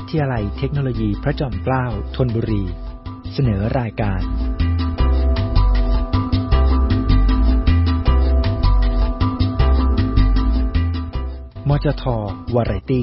ทยาลัยเทคโนโลยีพระจอมเกล้าธนบุรีเสนอรายการมจท.วาไรตี้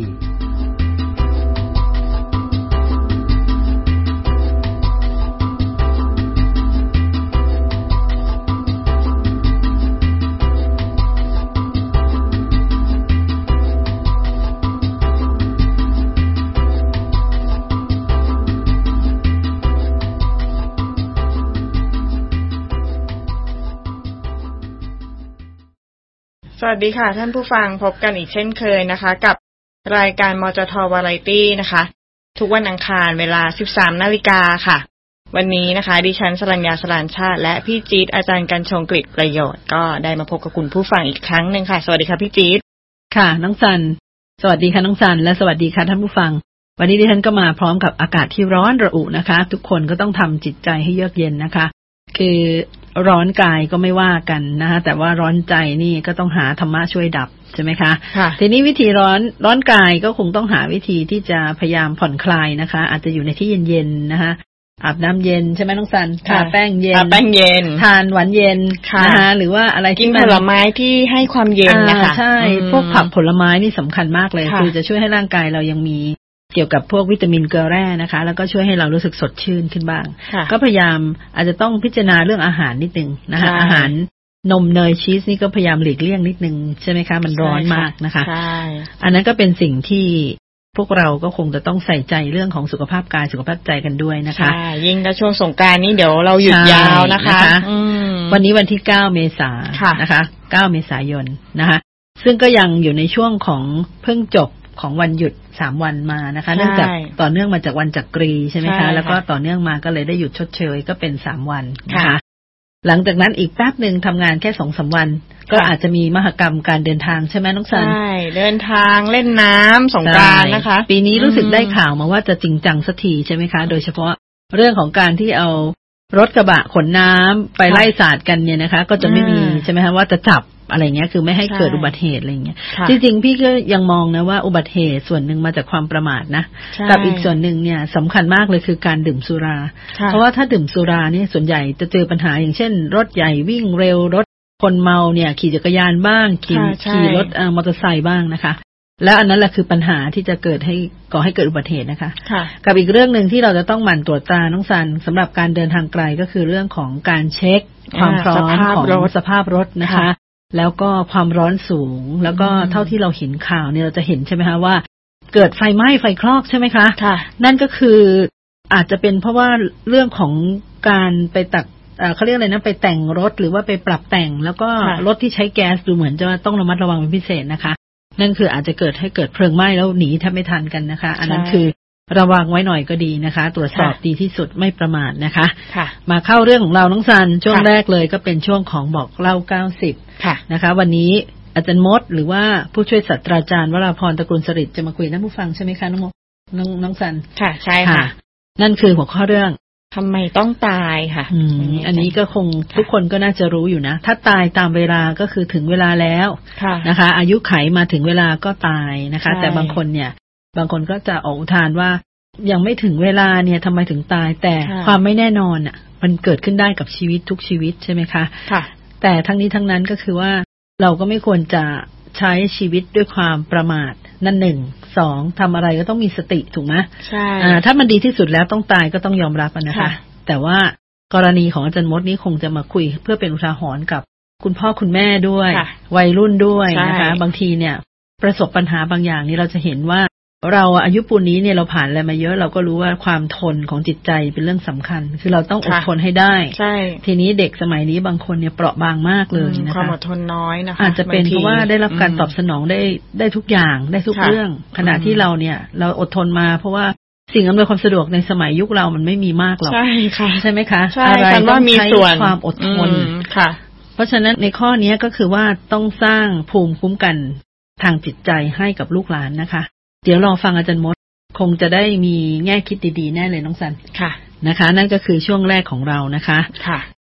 สวัสดีค่ะท่านผู้ฟังพบกันอีกเช่นเคยนะคะกับรายการมจท.วาไรตี้นะคะทุกวันอังคารเวลา 13:00 น.ค่ะวันนี้นะคะดิฉันสรัญญาสรานชาติและพี่จี๊ดอาจารย์กัญชงกฤษประโยชน์ก็ได้มาพบกับคุณผู้ฟังอีกครั้งนึงค่ะสวัสดีค่ะพี่จี๊ดค่ะน้องสันสวัสดีค่ะน้องสันและสวัสดีค่ะท่านผู้ฟังวันนี้ดิฉันก็มาพร้อมกับอากาศที่ร้อนระอุนะคะทุกคนก็ต้องทำจิตใจให้เยือกเย็นนะคะคือร้อนกายก็ไม่ว่ากันนะคะแต่ว่าร้อนใจนี่ก็ต้องหาธรรมะช่วยดับใช่ไหมคะทีนี้วิธีร้อนกายก็คงต้องหาวิธีที่จะพยายามผ่อนคลายนะคะอาจจะอยู่ในที่เย็นๆนะคะอาบน้ำเย็นใช่ไหมน้องสันทาแป้งเย็นทานหวานเย็นนะคะหรือว่าอะไรกินผลไม้ที่ให้ความเย็นนะคะใช่พวกผักผลไม้นี่สำคัญมากเลยคือจะช่วยให้ร่างกายเรายังมีเกี่ยวกับพวกวิตามินเกลือแร่นะคะแล้วก็ช่วยให้เรารู้สึกสดชื่นขึ้นบ้างก็พยายามอาจจะต้องพิจารณาเรื่องอาหารนิดนึงนะคะอาหารนมเนยชีสนี่ก็พยายามหลีกเลี่ยงนิดนึงใช่ไหมคะมันร้อนมากนะคะอันนั้นก็เป็นสิ่งที่พวกเราก็คงจะต้องใส่ใจเรื่องของสุขภาพกายสุขภาพใจกันด้วยนะคะยิ่งในช่วงสงกรานต์นี้เดี๋ยวเราหยุดยาวนะคะวันนี้วันที่9เมษายนนะคะ9เมษายนนะคะซึ่งก็ยังอยู่ในช่วงของเพิ่งจบของวันหยุด3วันมานะคะเนื่องจากต่อเนื่องมาจากวันจักรีใช่ไหมคะแล้วก็ต่อเนื่องมาก็เลยได้หยุดชดเชยก็เป็น3วันนะคะหลังจากนั้นอีกแป๊บนึงทำงานแค่ 2-3 วันก็อาจจะมีมหกรรมการเดินทางใช่ไหมน้องสันใช่เดินทางเล่นน้ำสงกรานต์นะคะปีนี้รู้สึกได้ข่าวมาว่าจะจริงจังสักทีใช่ไหมคะโดยเฉพาะเรื่องของการที่เอารถกระบะขนน้ำไปไล่สาดกันเนี่ยนะคะก็จะไม่มีใช่ไหมคะว่าจะจับอะไรเงี้ยคือไม่ให้เกิดอุบัติเหตุอะไรเงี้ยจริงๆพี่ก็ยังมองนะว่าอุบัติเหตุส่วนหนึ่งมาจากความประมาทนะกับอีกส่วนหนึ่งเนี่ยสำคัญมากเลยคือการดื่มสุราเพราะว่าถ้าดื่มสุราเนี่ยส่วนใหญ่จะเจอปัญหาอย่างเช่นรถใหญ่วิ่งเร็วรถคนเมาเนี่ยขี่จักรยานบ้างขี่รถมอเตอร์ไซค์บ้างนะคะแล้วอันนั้นแหละคือปัญหาที่จะเกิดให้ก่อให้เกิดอุบัติเหตุนะคะกับอีกเรื่องนึงที่เราจะต้องหมั่นตรวจตราน้องซันสำหรับการเดินทางไกลก็คือเรื่องของการเช็คความพร้อมของสภาพรถนะคะแล้วก็ความร้อนสูงแล้วก็เท่าที่เราเห็นข่าวเนี่ยเราจะเห็นใช่ไหมคะว่าเกิดไฟไหม้ไฟคลอกใช่ไหมคะนั่นก็คืออาจจะเป็นเพราะว่าเรื่องของการไปตักเขาเรียกอะไรนะไปแต่งรถหรือว่าไปปรับแต่งแล้วก็รถที่ใช้แก๊สดูเหมือนจะต้องระมัดระวังเป็นพิเศษนะคะนั่นคืออาจจะเกิดให้เกิดเพลิงไหม้แล้วหนีแทบไม่ทันกันนะคะอันนั้นคือระวังไว้หน่อยก็ดีนะคะตรวจสอบดีที่สุดไม่ประมาทนะคะมาเข้าเรื่องของเราน้องซันช่วงแรกเลยก็เป็นช่วงของบอกเล่า90นะคะวันนี้อาจารย์มดหรือว่าผู้ช่วยศาสตราจารย์วราพรตระกูลสฤษดิ์จะมาคุยท่านผู้ฟังใช่ไหมคะน้องซันค่ะใช่ค่ะนั่นคือหัวข้อเรื่องทำไมต้องตายค่ะอันนี้ก็คงทุกคนก็น่าจะรู้อยู่นะถ้าตายตามเวลาก็คือถึงเวลาแล้วนะคะอายุไขมาถึงเวลาก็ตายนะคะแต่บางคนก็จะออกอุทานว่ายังไม่ถึงเวลาเนี่ยทำไมถึงตายแต่ความไม่แน่นอนอ่ะมันเกิดขึ้นได้กับชีวิตทุกชีวิตใช่ไหมคะแต่ทั้งนี้ทั้งนั้นก็คือว่าเราก็ไม่ควรจะใช้ชีวิตด้วยความประมาทนั่น1 2ทำอะไรก็ต้องมีสติถูกไหมใช่ถ้ามันดีที่สุดแล้วต้องตายก็ต้องยอมรับนะคะแต่ว่ากรณีของอาจารย์มดนี้คงจะมาคุยเพื่อเป็นอุทาหรณ์กับคุณพ่อคุณแม่ด้วยวัยรุ่นด้วยนะคะบางทีเนี่ยประสบปัญหาบางอย่างนี้เราจะเห็นว่าเราอายุปูนนี้เนี่ยเราผ่านอะไรมาเยอะเราก็รู้ว่าความทนของจิตใจเป็นเรื่องสำคัญคือเราต้องอดทนให้ได้ใช่ทีนี้เด็กสมัยนี้บางคนเนี่ยเปราะบางมากเลยนะคะความอดทนน้อยนะคะอาจจะเป็นเพราะว่าได้รับการตอบสนองได้ทุกอย่างได้ทุกเรื่องขณะที่เราเนี่ยเราอดทนมาเพราะว่าสิ่งอำนวยความสะดวกในสมัยยุคเรามันไม่มีมากหรอกใช่ค่ะใช่ไหมคะอะไรต้องใช้ความอดทนค่ะเพราะฉะนั้นในข้อนี้ก็คือว่าต้องสร้างภูมิคุ้มกันทางจิตใจให้กับลูกหลานนะคะเดี๋ยวรอฟังอาจารย์มดคงจะได้มีแง่คิดดีๆแน่เลยน้องสันค่ะนะคะนั่นก็คือช่วงแรกของเรานะคะค่ะ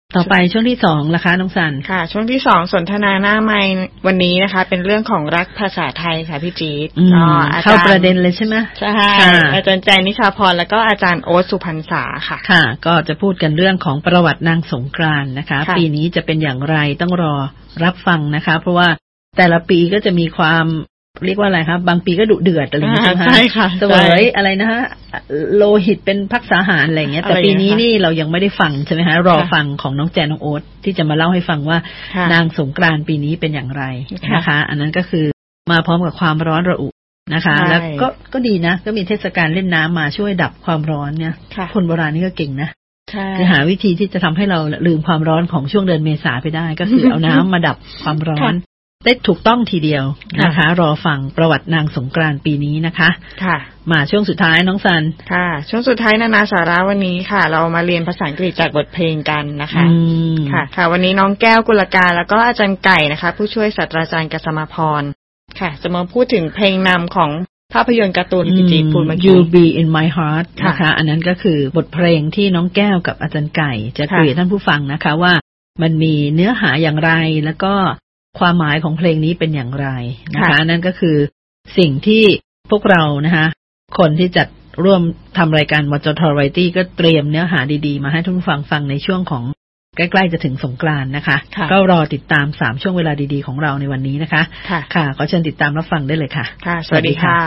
ต่อไปช่วงที่2ล่ะคะน้องสันค่ะช่วงที่2สนทนาหน้าไมค์วันนี้นะคะเป็นเรื่องของรักภาษาไทยค่ะพี่จี๊ดเข้าประเด็นเลยใช่ไหมใช่อาจารย์ใจนิชาพรแล้วก็อาจารย์โอ๊ตสุพรรณษาค่ะค่ะก็จะพูดกันเรื่องของประวัตินางสงกรานต์นะคะปีนี้จะเป็นอย่างไรต้องรอรับฟังนะคะเพราะว่าแต่ละปีก็จะมีความเรียกว่าอะไรครับบางปีก็ดุเดือดอะไรอย่างเงี้ยใช่ค่ะเสวยอะไรนะฮะโลหิตเป็นภักษาหารอะไรอย่างเงี้ยแต่ปีนี้นี่เรายังไม่ได้ฟังใช่ไหมฮะรอฟังของน้องแจนน้องโอ๊ตที่จะมาเล่าให้ฟังว่านางสงกรานต์ปีนี้เป็นอย่างไรนะคะอันนั้นก็คือมาพร้อมกับความร้อนระอุนะคะแล้วก็ดีนะก็มีเทศกาลเล่นน้ำมาช่วยดับความร้อนเนี่ยคนโบราณนี่ก็เก่งนะคือหาวิธีที่จะทำให้เราลืมความร้อนของช่วงเดือนเมษาไปได้ก็คือเอาน้ำมาดับความร้อนได้ถูกต้องทีเดียวนะคะรอฟังประวัตินางสงกรานต์ปีนี้นะคะค่ะมาช่วงสุดท้ายน้องซันค่ะช่วงสุดท้ายนานาสาระวันนี้ค่ะเรามาเรียนภาษาอังกฤษจากบทเพลงกันนะคะค่ะวันนี้น้องแก้วกุลการแล้วก็อาจารย์ไก่นะคะผู้ช่วยศาสตราจารย์กัสมาพรค่ะจะมาพูดถึงเพลงนำของภาพยนตร์การ์ตูนพิจิตรพูดเมื่อกี้ You'll Be in My Heart นะคะอันนั้นก็คือบทเพลงที่น้องแก้วกับอาจารย์ไก่จะคุยกับท่านผู้ฟังนะคะว่ามันมีเนื้อหาอย่างไรแล้วก็ความหมายของเพลงนี้เป็นอย่างไรนะคะนั่นก็คือสิ่งที่พวกเรานะคะคนที่จัดร่วมทำรายการมจท. Variety ก็เตรียมเนื้อหาดีๆมาให้ท่านผู้ฟังฟังในช่วงของใกล้ๆจะถึงสงกรานต์นะคะก็รอติดตาม3ช่วงเวลาดีๆของเราในวันนี้นะคะค่ะขอเชิญติดตามรับฟังได้เลยค่ะค่ะสวัสดีค่ะ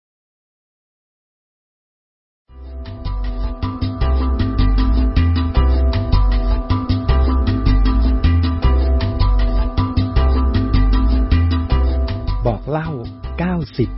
บอกเล่า90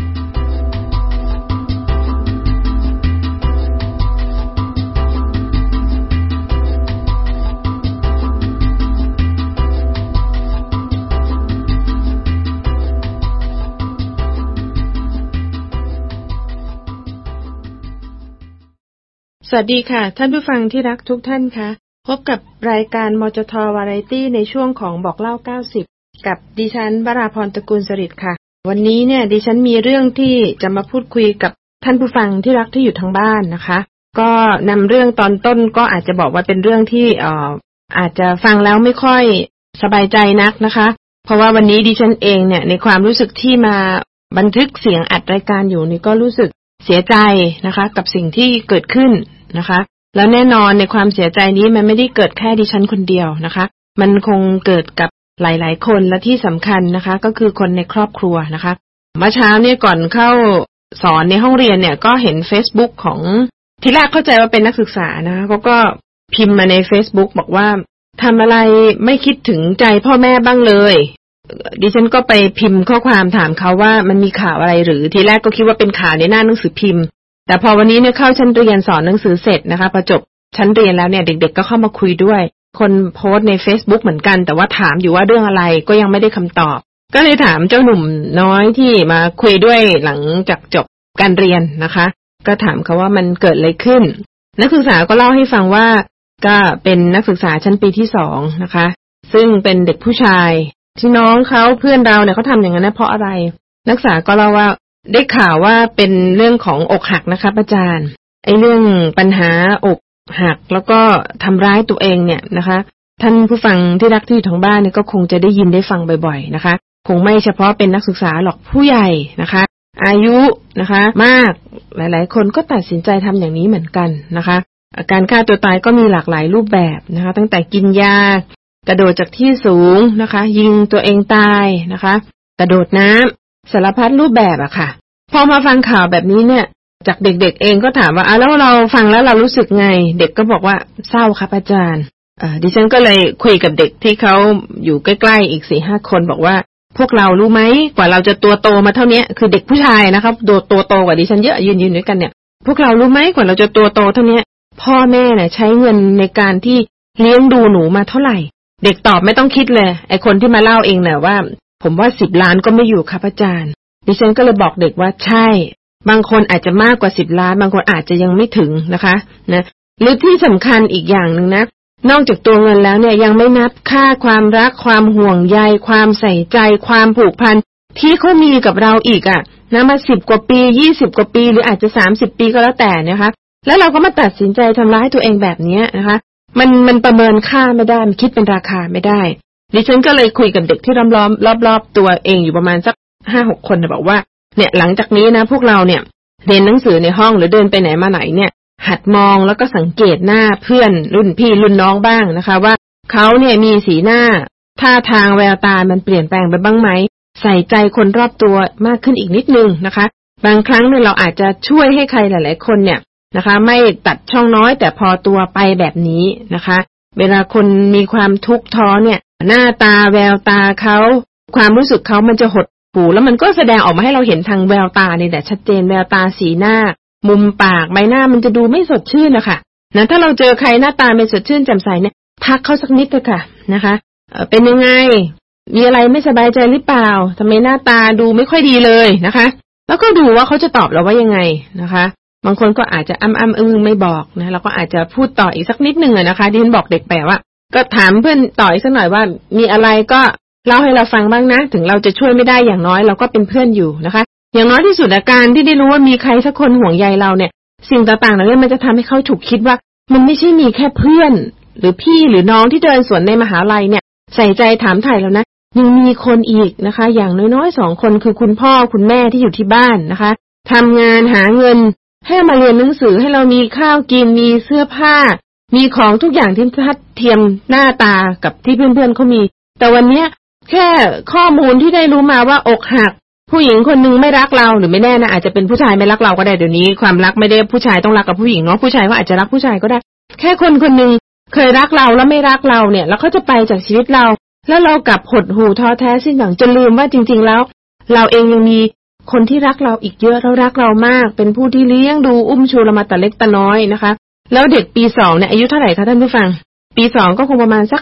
สวัสดีค่ะท่านผู้ฟังที่รักทุกท่านคะพบกับรายการมจท. Variety ในช่วงของบอกเล่า90กับดิฉันวราพรตระกูลสฤษดิ์ค่ะวันนี้เนี่ยดิฉันมีเรื่องที่จะมาพูดคุยกับท่านผู้ฟังที่รักที่อยู่ทางบ้านนะคะก็นำเรื่องตอนต้นก็อาจจะบอกว่าเป็นเรื่องที่อาจจะฟังแล้วไม่ค่อยสบายใจนักนะคะเพราะว่าวันนี้ดิฉันเองเนี่ยในความรู้สึกที่มาบันทึกเสียงอัดรายการอยู่นี่ก็รู้สึกเสียใจนะคะกับสิ่งที่เกิดขึ้นนะคะแล้วแน่นอนในความเสียใจนี้มันไม่ได้เกิดแค่ดิฉันคนเดียวนะคะมันคงเกิดกับหลายๆคนและที่สำคัญนะคะก็คือคนในครอบครัวนะคะเมื่อเช้าเนี่ยก่อนเข้าสอนในห้องเรียนเนี่ยก็เห็น Facebook ของทีแรกเข้าใจว่าเป็นนักศึกษานะคะเขาก็พิมพ์มาใน Facebook บอกว่าทำอะไรไม่คิดถึงใจพ่อแม่บ้างเลยดิฉันก็ไปพิมพ์ข้อความถามเขาว่ามันมีข่าวอะไรหรือทีแรกก็คิดว่าเป็นข่าวในหน้าหนังสือพิมพ์แต่พอวันนี้เนี่ยเข้าชั้นเรียนสอนหนังสือเสร็จนะคะพอจบชั้นเรียนแล้วเนี่ยเด็กๆก็เข้ามาคุยด้วยคนโพสต์ใน Facebook เหมือนกันแต่ว่าถามอยู่ว่าเรื่องอะไรก็ยังไม่ได้คำตอบก็เลยถามเจ้าหนุ่มน้อยที่มาคุยด้วยหลังจากจบการเรียนนะคะก็ถามเขาว่ามันเกิดอะไรขึ้นนักศึกษาก็เล่าให้ฟังว่าก็เป็นนักศึกษาชั้นปีที่2นะคะซึ่งเป็นเด็กผู้ชายที่น้องเขาเพื่อนเราเนี่ยเขาทำอย่างนั้นนะเพราะอะไรนักศึกษาก็เล่าว่าได้ข่าวว่าเป็นเรื่องของอกหักนะคะอาจารย์ไอ้เรื่องปัญหาอกหักแล้วก็ทำร้ายตัวเองเนี่ยนะคะท่านผู้ฟังที่รักที่อยู่ทางบ้านเนี่ยก็คงจะได้ยินได้ฟังบ่อยๆนะคะคงไม่เฉพาะเป็นนักศึกษาหรอกผู้ใหญ่นะคะอายุนะคะมากหลายๆคนก็ตัดสินใจทำอย่างนี้เหมือนกันนะคะการฆ่าตัวตายก็มีหลากหลายรูปแบบนะคะตั้งแต่กินยากระโดดจากที่สูงนะคะยิงตัวเองตายนะคะกระโดดน้ำสารพัดรูปแบบอะค่ะพอมาฟังข่าวแบบนี้เนี่ยจากเด็กๆเองก็ถามว่าแล้วเราฟังแล้วเรารู้สึกไงเด็กก็บอกว่าเศร้าครับอาจารย์ดิฉันก็เลยคุยกับเด็กที่เขาอยู่ใกล้ๆอีก 4-5 คนบอกว่าพวกเรารู้ไหมกว่าเราจะตัวโตมาเท่านี้คือเด็กผู้ชายนะครับตัวโตกว่าดิฉันเยอะยืนด้วยกันเนี่ยพวกเรารู้ไหมกว่าเราจะตัวโตเท่านี้พ่อแม่เนี่ยใช้เงินในการที่เลี้ยงดูหนูมาเท่าไหร่เด็กตอบไม่ต้องคิดเลยไอคนที่มาเล่าเองเนี่ยว่าผมว่า10 ล้านก็ไม่อยู่ครับอาจารย์ดิฉันก็เลยบอกเด็กว่าใช่บางคนอาจจะมากกว่า10 ล้านบางคนอาจจะยังไม่ถึงนะคะนะหรือที่สำคัญอีกอย่างนึงนะนอกจากตัวเงินแล้วเนี่ยยังไม่นับค่าความรักความห่วงใยความใส่ใจความผูกพันที่เขามีกับเราอีกอ่ะนะมา10 กว่าปี20 กว่าปีหรืออาจจะ30 ปีก็แล้วแต่นะคะแล้วเราก็มาตัดสินใจทำร้ายตัวเองแบบนี้นะคะมันประเมินค่าไม่ได้มันคิดเป็นราคาไม่ได้ดิฉันก็เลยคุยกับเด็กที่ล้อมรอบตัวเองอยู่ประมาณสัก 5-6 คนนะบอกว่าเนี่ยหลังจากนี้นะพวกเราเนี่ยเรียนหนังสือในห้องหรือเดินไปไหนมาไหนเนี่ยหัดมองแล้วก็สังเกตหน้าเพื่อนรุ่นพี่รุ่นน้องบ้างนะคะว่าเขาเนี่ยมีสีหน้าท่าทางแววตามันเปลี่ยนแปลงไปบ้างไหมใส่ใจคนรอบตัวมากขึ้นอีกนิดนึงนะคะบางครั้งเนี่ยเราอาจจะช่วยให้ใครหลายๆคนเนี่ยนะคะไม่ตัดช่องน้อยแต่พอตัวไปแบบนี้นะคะเวลาคนมีความทุกข์ท้อเนี่ยหน้าตาแววตาเขาความรู้สึกเขามันจะหดหู่แล้วมันก็แสดงออกมาให้เราเห็นทางแววตาเนี่ยแต่ชัดเจนแววตาสีหน้ามุมปากใบหน้ามันจะดูไม่สดชื่นนะคะนะถ้าเราเจอใครหน้าตาไม่สดชื่นแจ่มใสเนี่ยทักเขาสักนิดเถอะค่ะนะคะเป็นยังไงมีอะไรไม่สบายใจหรือเปล่าทำไมหน้าตาดูไม่ค่อยดีเลยนะคะแล้วก็ดูว่าเขาจะตอบเราว่ายังไงนะคะบางคนก็อาจจะไม่บอกนะเราก็อาจจะพูดต่ออีกสักนิดนึงนะคะที่ฉันบอกเด็กไปว่าก็ถามเพื่อนต่ออีกสักหน่อยว่ามีอะไรก็เล่าให้เราฟังบ้างนะถึงเราจะช่วยไม่ได้อย่างน้อยเราก็เป็นเพื่อนอยู่นะคะอย่างน้อยที่สุดอาการที่ได้รู้ว่ามีใครสักคนห่วงใยเราเนี่ยสิ่งต่างๆเหล่านี้มันจะทำให้เขาถูกคิดว่ามันไม่ใช่มีแค่เพื่อนหรือพี่หรือน้องที่เดินสวนในมหาลัยเนี่ยใส่ใจถามถ่ายแล้วนะยังมีคนอีกนะคะอย่างน้อยๆ2 คนคือคุณพ่อคุณแม่ที่อยู่ที่บ้านนะคะทำงานหาเงินให้มาเรียนหนังสือให้เรามีข้าวกินมีเสื้อผ้ามีของทุกอย่างที่ทัดเทียมหน้าตากับที่เพื่อนๆเขามีแต่วันนี้แค่ข้อมูลที่ได้รู้มาว่าอกหักผู้หญิงคนนึงไม่รักเราหรือไม่แน่นะอาจจะเป็นผู้ชายไม่รักเราก็ได้เดี๋ยวนี้ความรักไม่ได้ผู้ชายต้องรักกับผู้หญิงเนาะผู้ชายก็อาจจะรักผู้ชายก็ได้แค่คนคนนึงเคยรักเราแล้วไม่รักเราเนี่ยแล้วเขาจะไปจากชีวิตเราแล้วเรากลับหดหู่ท้อแท้สิ้นหวังจนลืมว่าจริงๆแล้วเราเองยังมีคนที่รักเราอีกเยอะแล้วรักเรามากเป็นผู้ที่เลี้ยงดูอุ้มชูเรามาแต่เล็กแต่น้อยนะคะแล้วเด็กปี2เนี่ยอายุเท่าไหร่คะท่านผู้ฟังปี2ก็คงประมาณสัก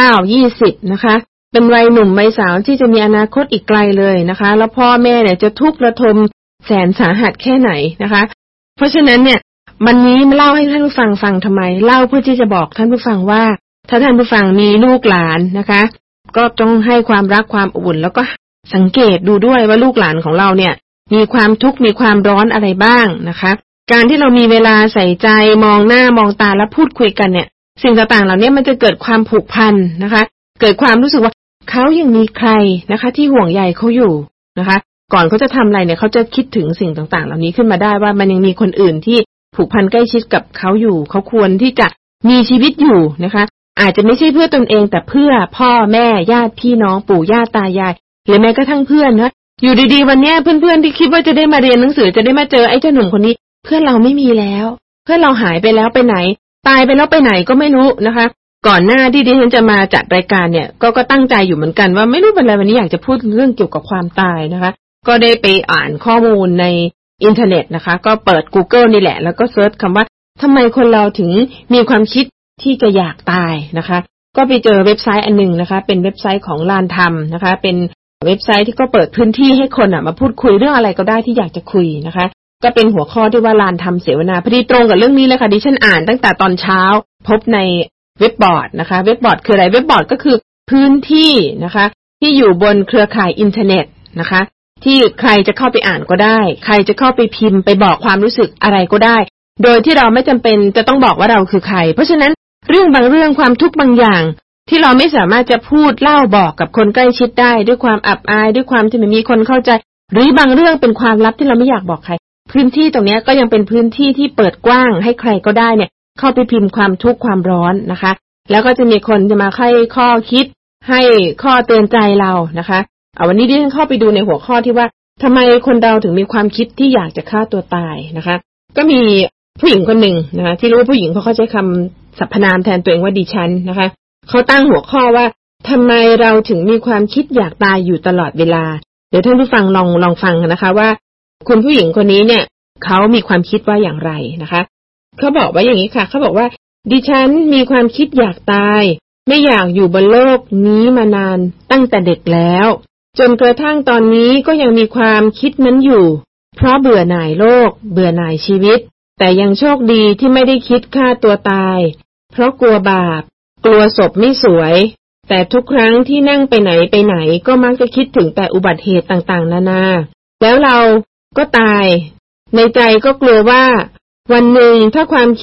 9-20นะคะเป็นวัยหนุ่มวัยสาวที่จะมีอนาคตอีกไกลเลยนะคะแล้วพ่อแม่เนี่ยจะทุกข์ระทมแสนสาหัสแค่ไหนนะคะเพราะฉะนั้นเนี่ยวันนี้มาเล่าให้ท่านผู้ฟังฟังทำไมเล่าเพื่อที่จะบอกท่านผู้ฟังว่าถ้าท่านผู้ฟังมีลูกหลานนะคะก็ต้องให้ความรักความอบอุ่นแล้วก็สังเกตดูด้วยว่าลูกหลานของเราเนี่ยมีความทุกข์มีความร้อนอะไรบ้างนะคะการที่เรามีเวลาใส่ใจมองหน้ามองตาและพูดคุยกันเนี่ยสิ่งต่างๆเหล่านี้มันจะเกิดความผูกพันนะคะเกิดความรู้สึกว่าเขายังมีใครนะคะที่ห่วงใยเขาอยู่นะคะก่อนเขาจะทำอะไรเนี่ยเขาจะคิดถึงสิ่งต่างๆเหล่านี้ขึ้นมาได้ว่ามันยังมีคนอื่นที่ผูกพันใกล้ชิดกับเขาอยู่เขาควรที่จะมีชีวิตอยู่นะคะอาจจะไม่ใช่เพื่อตนเองแต่เพื่อพ่อแม่ญาติพี่น้องปู่ย่าตายายหรือแม้กระทั่งเพื่อนนะอยู่ดีๆวันนี้เพื่อนๆที่คิดว่าจะได้มาเรียนหนังสือจะได้มาเจอไอ้เจ้าหนุ่มคนนี้เพื่อนเราไม่มีแล้วเพื่อนเราหายไปแล้วไปไหนตายไปแล้วไปไหนก็ไม่รู้นะคะก่อนหน้าที่ดิฉันจะมาจัดรายการเนี่ยก็ตั้งใจอยู่เหมือนกันว่าไม่รู้เป็นอะไรวันนี้อยากจะพูดเรื่องเกี่ยวกับความตายนะคะก็ได้ไปอ่านข้อมูลในอินเทอร์เน็ตนะคะก็เปิด Google นี่แหละแล้วก็เซิร์ชคำว่าทำไมคนเราถึงมีความคิดที่จะอยากตายนะคะก็ไปเจอเว็บไซต์อันนึงนะคะเป็นเว็บไซต์ของลานธรรมนะคะเป็นเว็บไซต์ที่ก็เปิดพื้นที่ให้คนมาพูดคุยเรื่องอะไรก็ได้ที่อยากจะคุยนะคะก็เป็นหัวข้อที่ว่าลานธรรมเสวนาพอดีตรงกับเรื่องนี้เลยค่ะดิฉันอ่านตั้งแต่ตอนเช้าพบในเว็บบอร์ดนะคะเว็บบอร์ดคืออะไรเว็บบอร์ดก็คือพื้นที่นะคะที่อยู่บนเครือข่ายอินเทอร์เน็ตนะคะที่ใครจะเข้าไปอ่านก็ได้ใครจะเข้าไปพิมพ์ไปบอกความรู้สึกอะไรก็ได้โดยที่เราไม่จำเป็นจะต้องบอกว่าเราคือใครเพราะฉะนั้นเรื่องบางเรื่องความทุกข์บางอย่างที่เราไม่สามารถจะพูดเล่าบอกกับคนใกล้ชิดได้ด้วยความอับอายด้วยความที่ไม่มีคนเข้าใจหรือบางเรื่องเป็นความลับที่เราไม่อยากบอกใครพื้นที่ตรงนี้ก็ยังเป็นพื้นที่ที่เปิดกว้างให้ใครก็ได้เนี่ยเข้าไปพิมพ์ความทุกข์ความร้อนนะคะแล้วก็จะมีคนจะมาให้ข้อคิดให้ข้อเตือนใจเรานะคะวันนี้ดิฉันเข้าไปดูในหัวข้อที่ว่าทำไมคนเราถึงมีความคิดที่อยากจะฆ่าตัวตายนะคะก็มีผู้หญิงคนหนึ่งนะคะที่รู้ว่าผู้หญิงเพราะเขาใช้คำสรรพนามแทนตัวเองว่าดิฉันนะคะเขาตั้งหัวข้อว่าทำไมเราถึงมีความคิดอยากตายอยู่ตลอดเวลาเดี๋ยวท่านผู้ฟังลองฟังนะคะว่าคุณผู้หญิงคนนี้เนี่ยเขามีความคิดว่าอย่างไรนะคะเขาบอกว่าอย่างนี้ค่ะเขาบอกว่าดิฉันมีความคิดอยากตายไม่อยากอยู่บนโลกนี้มานานตั้งแต่เด็กแล้วจนกระทั่งตอนนี้ก็ยังมีความคิดนั้นอยู่เพราะเบื่อหน่ายโลกเบื่อหน่ายชีวิตแต่ยังโชคดีที่ไม่ได้คิดฆ่าตัวตายเพราะกลัวบาปกลัวศพไม่สวยแต่ทุกครั้งที่นั่งไปไหนก็มักจะคิดถึงแต่อุบัติเหตุต่างๆนานาแล้วเราก็ตายในใจก็กลัวว่าวันหนึ่งถ้าความคิด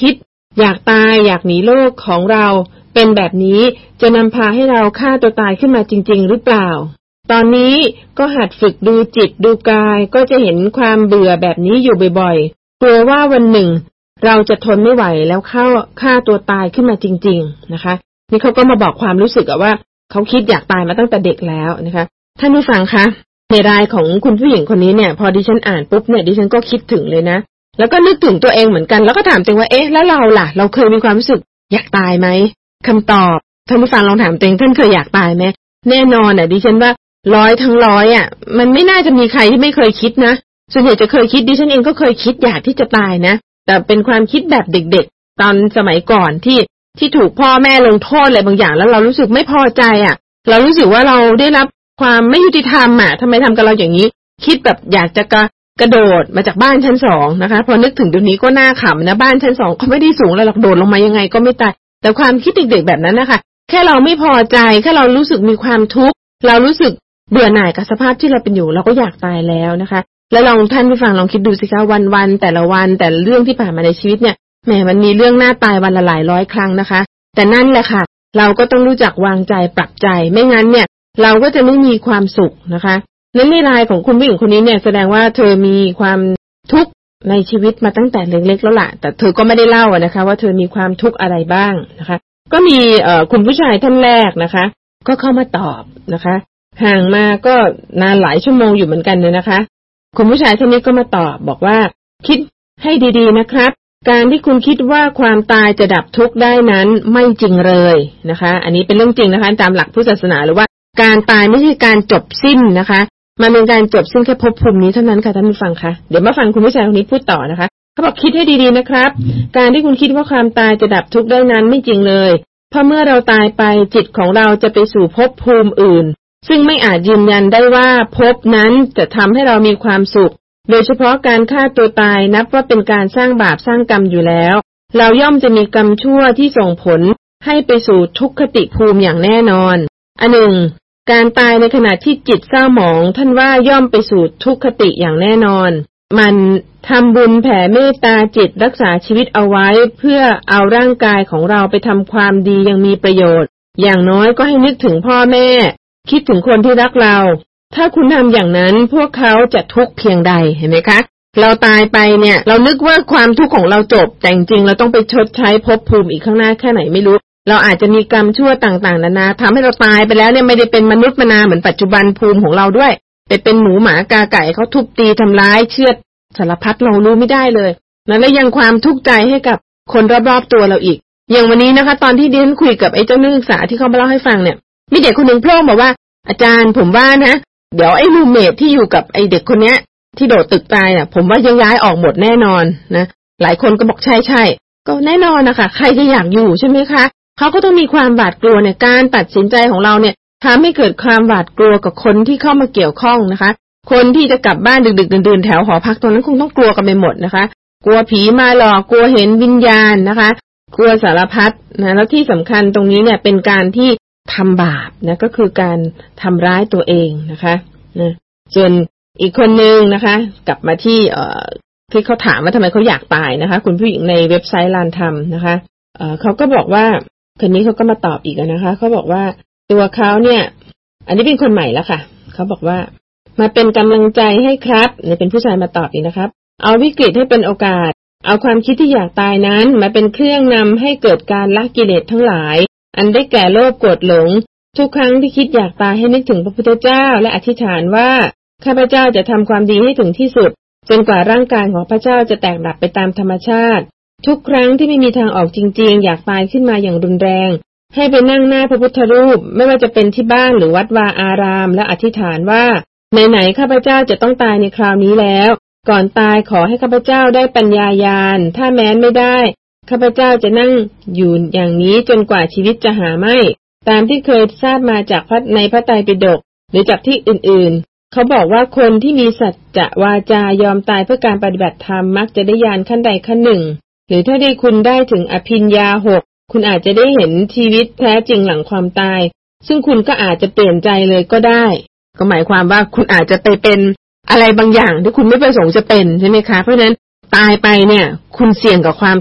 อยากตายอยากหนีโลกของเราเป็นแบบนี้จะนำพาให้เราฆ่าตัวตายขึ้นมาจริงๆหรือเปล่าตอนนี้ก็หัดฝึกดูจิตดูกายก็จะเห็นความเบื่อแบบนี้อยู่บ่อยๆกลัวว่าวันหนึ่งเราจะทนไม่ไหวแล้วฆ่าตัวตายขึ้นมาจริงๆนะคะนี่เขาก็มาบอกความรู้สึกว่าเขาคิดอยากตายมาตั้งแต่เด็กแล้วนะคะท่านผู้ฟังคะในรายของคุณผู้หญิงคนนี้เนี่ยพอดิฉันอ่านปุ๊บเนี่ยดิฉันก็คิดถึงเลยนะแล้วก็นึกถึงตัวเองเหมือนกันแล้วก็ถามตัวเองว่าเอ๊ะแล้วเราล่ะเราเคยมีความรู้สึกอยากตายไหมคำตอบท่านผู้ฟังลองถามตัวเองท่านเคยอยากตายไหมแน่นอนดิฉันว่า100 ทั้ง 100มันไม่น่าจะมีใครที่ไม่เคยคิดนะส่วนใหญ่จะเคยคิดดิฉันเองก็เคยคิดอยากที่จะตายนะแต่เป็นความคิดแบบเด็กๆตอนสมัยก่อนที่ถูกพ่อแม่ลงโทษอะไรบางอย่างแล้วเรารู้สึกไม่พอใจเรารู้สึกว่าเราได้รับความไม่ยุติธรรมทำไมทำกับเราอย่างนี้คิดแบบอยากจะกระโดดมาจากบ้านชั้น2นะคะพอนึกถึงเดี๋ยวนี้ก็น่าขำนะบ้านชั้น2ก็ไม่ได้สูงแล้วหรอกโดดลงมายังไงก็ไม่ตายแต่ความคิดเด็กๆแบบนั้นนะคะแค่เราไม่พอใจแค่เรารู้สึกมีความทุกข์เรารู้สึกเบื่อหน่ายกับสภาพที่เราเป็นอยู่เราก็อยากตายแล้วนะคะแล้วลองท่านผู้ฟังลองคิดดูสิคะวันๆแต่ละวันแต่เรื่องที่ผ่านมาในชีวิตเนี่ยแหมมันมีเรื่องน่าตายวันละหลายร้อยครั้งนะคะแต่นั่นแหละค่ะเราก็ต้องรู้จักวางใจปรับใจไม่งั้นเนี่ยเราก็จะไม่มีความสุขนะคะในรายของคุณผู้หญิงคนนี้เนี่ยแสดงว่าเธอมีความทุกข์ในชีวิตมาตั้งแต่เล็กๆแล้วล่ะแต่เธอก็ไม่ได้เล่านะคะว่าเธอมีความทุกข์อะไรบ้างนะคะก็มีคุณผู้ชายท่านแรกนะคะก็เข้ามาตอบนะคะห่างมาก็นานหลายชั่วโมงอยู่เหมือนกันเลยนะคะคุณผู้ชายท่านนี้ก็มาตอบบอกว่าคิดให้ดีๆนะครับการที่คุณคิดว่าความตายจะดับทุกข์ได้นั้นไม่จริงเลยนะคะอันนี้เป็นเรื่องจริงนะคะตามหลักพุทธศาสนาหรือว่าการตายไม่ใช่การจบสิ้นนะคะมันเป็นการจบสิ้นแค่ภพภูมินี้เท่านั้นค่ะท่านผู้ฟังคะเดี๋ยวมาฟังคุณผู้ชายคนนี้พูดต่อนะคะเขาบอกคิดให้ดีๆนะครับการที่คุณคิดว่าความตายจะดับทุกข์ได้นั้นไม่จริงเลยเพราะเมื่อเราตายไปจิตของเราจะไปสู่ภพภูมิอื่นซึ่งไม่อาจยืนยันได้ว่าภพนั้นจะทำให้เรามีความสุขโดยเฉพาะการฆ่าตัวตายนับว่าเป็นการสร้างบาปสร้างกรรมอยู่แล้วเราย่อมจะมีกรรมชั่วที่ส่งผลให้ไปสู่ทุกขติภูมิอย่างแน่นอนอันหนึ่งการตายในขณะที่จิตเศร้าหมองท่านว่าย่อมไปสู่ทุกขติอย่างแน่นอนมันทำบุญแผ่เมตตาจิตรักษาชีวิตเอาไว้เพื่อเอาร่างกายของเราไปทำความดียังมีประโยชน์อย่างน้อยก็ให้นึกถึงพ่อแม่คิดถึงคนที่รักเราถ้าคุณทำอย่างนั้นพวกเขาจะทุกข์เพียงใดเห็นไหมคะเราตายไปเนี่ยเรานึกว่าความทุกข์ของเราจบแต่จริงๆเราต้องไปชดใช้ภพภูมิอีกข้างหน้าแค่ไหนไม่รู้เราอาจจะมีกรรมชั่วต่างๆนานาทำให้เราตายไปแล้วเนี่ยไม่ได้เป็นมนุษย์มนาเหมือนปัจจุบันภูมิของเราด้วยไปเป็นหมูหมากาไก่เขาทุบตีทำร้ายเชือดสารพัดเรารู้ไม่ได้เลยและยังความทุกข์ใจให้กับคนรอบๆตัวเราอีกอย่างวันนี้นะคะตอนที่ดิฉันคุยกับไอ้เจ้านักศึกษาที่เขามาเล่าให้ฟังเนี่ยมีเด็กคนหนึ่งโผล่มาว่าอาจารย์ผมว่านะเดี๋ยวไอ้รูมเมทที่อยู่กับไอ้เด็กคนเนี้ยที่โดดตึกตายน่ะผมว่าย้ายออกหมดแน่นอนนะหลายคนก็บอกใช่ๆก็แน่นอนนะคะใครจะอยากอยู่ใช่ไหมคะเขาก็ต้องมีความหวาดกลัวในการตัดสินใจของเราเนี่ยทำให้เกิดความหวาดกลัวกับคนที่เข้ามาเกี่ยวข้องนะคะคนที่จะกลับบ้านดึกๆดื่นๆแถวหอพักตรงนั้นคงต้องกลัวกันไปหมดนะคะกลัวผีมาหลอกกลัวเห็นวิญญาณนะคะกลัวสารพัดนะแล้วที่สำคัญตรงนี้เนี่ยเป็นการที่ทำบาปนะก็คือการทำร้ายตัวเองนะคะนะส่วนอีกคนนึงนะคะกลับมาที่เขาถามว่าทำไมเขาอยากตายนะคะคุณผู้หญิงในเว็บไซต์ลานธรรมนะคะเขาก็บอกว่าคนนี้เขาก็มาตอบอีกนะคะเขาบอกว่าตัวเขาเนี่ยอันนี้เป็นคนใหม่แล้วค่ะเขาบอกว่ามาเป็นกำลังใจให้ครับเนี่ยเป็นผู้ชายมาตอบอีกนะครับเอาวิกฤตให้เป็นโอกาสเอาความคิดที่อยากตายนั้นมาเป็นเครื่องนำให้เกิดการละกิเลสทั้งหลายอันได้แก่โลภโกรธหลงทุกครั้งที่คิดอยากตายให้นึกถึงพระพุทธเจ้าและอธิษฐานว่าข้าพเจ้าจะทำความดีให้ถึงที่สุดจนกว่าร่างกายของพระเจ้าจะแตกดับไปตามธรรมชาติทุกครั้งที่ไม่มีทางออกจริงๆอยากตายขึ้นมาอย่างรุนแรงให้ไปนั่งหน้าพระพุทธรูปไม่ว่าจะเป็นที่บ้านหรือวัดวาอารามและอธิษฐานว่าไหนๆข้าพเจ้าจะต้องตายในคราวนี้แล้วก่อนตายขอให้ข้าพเจ้าได้ปัญญาญาณถ้าแม้นไม่ได้ข้าพเจ้าจะนั่งอยู่อย่างนี้จนกว่าชีวิตจะหาไม่ตามที่เคยทราบมาจากในพระไตรปิฎกหรือจากที่อื่นๆเขาบอกว่าคนที่มีสัจจะวาจายอมตายเพื่อการปฏิบัติธรรมมักจะได้ญาณขั้นใดขั้นหนึ่งหรือถ้าได้คุณได้ถึงอภิญญา6คุณอาจจะได้เห็นชีวิตแท้จริงหลังความตายซึ่งคุณก็อาจจะเปลี่ยนใจเลยก็ได้ก็หมายความว่าคุณอาจจะไปเป็นอะไรบางอย่างที่คุณไม่ประสงค์จะเป็นใช่ไหมคะเพราะฉะนั้นตายไปเนี่ยคุณเสี่ยงกับความทุกข์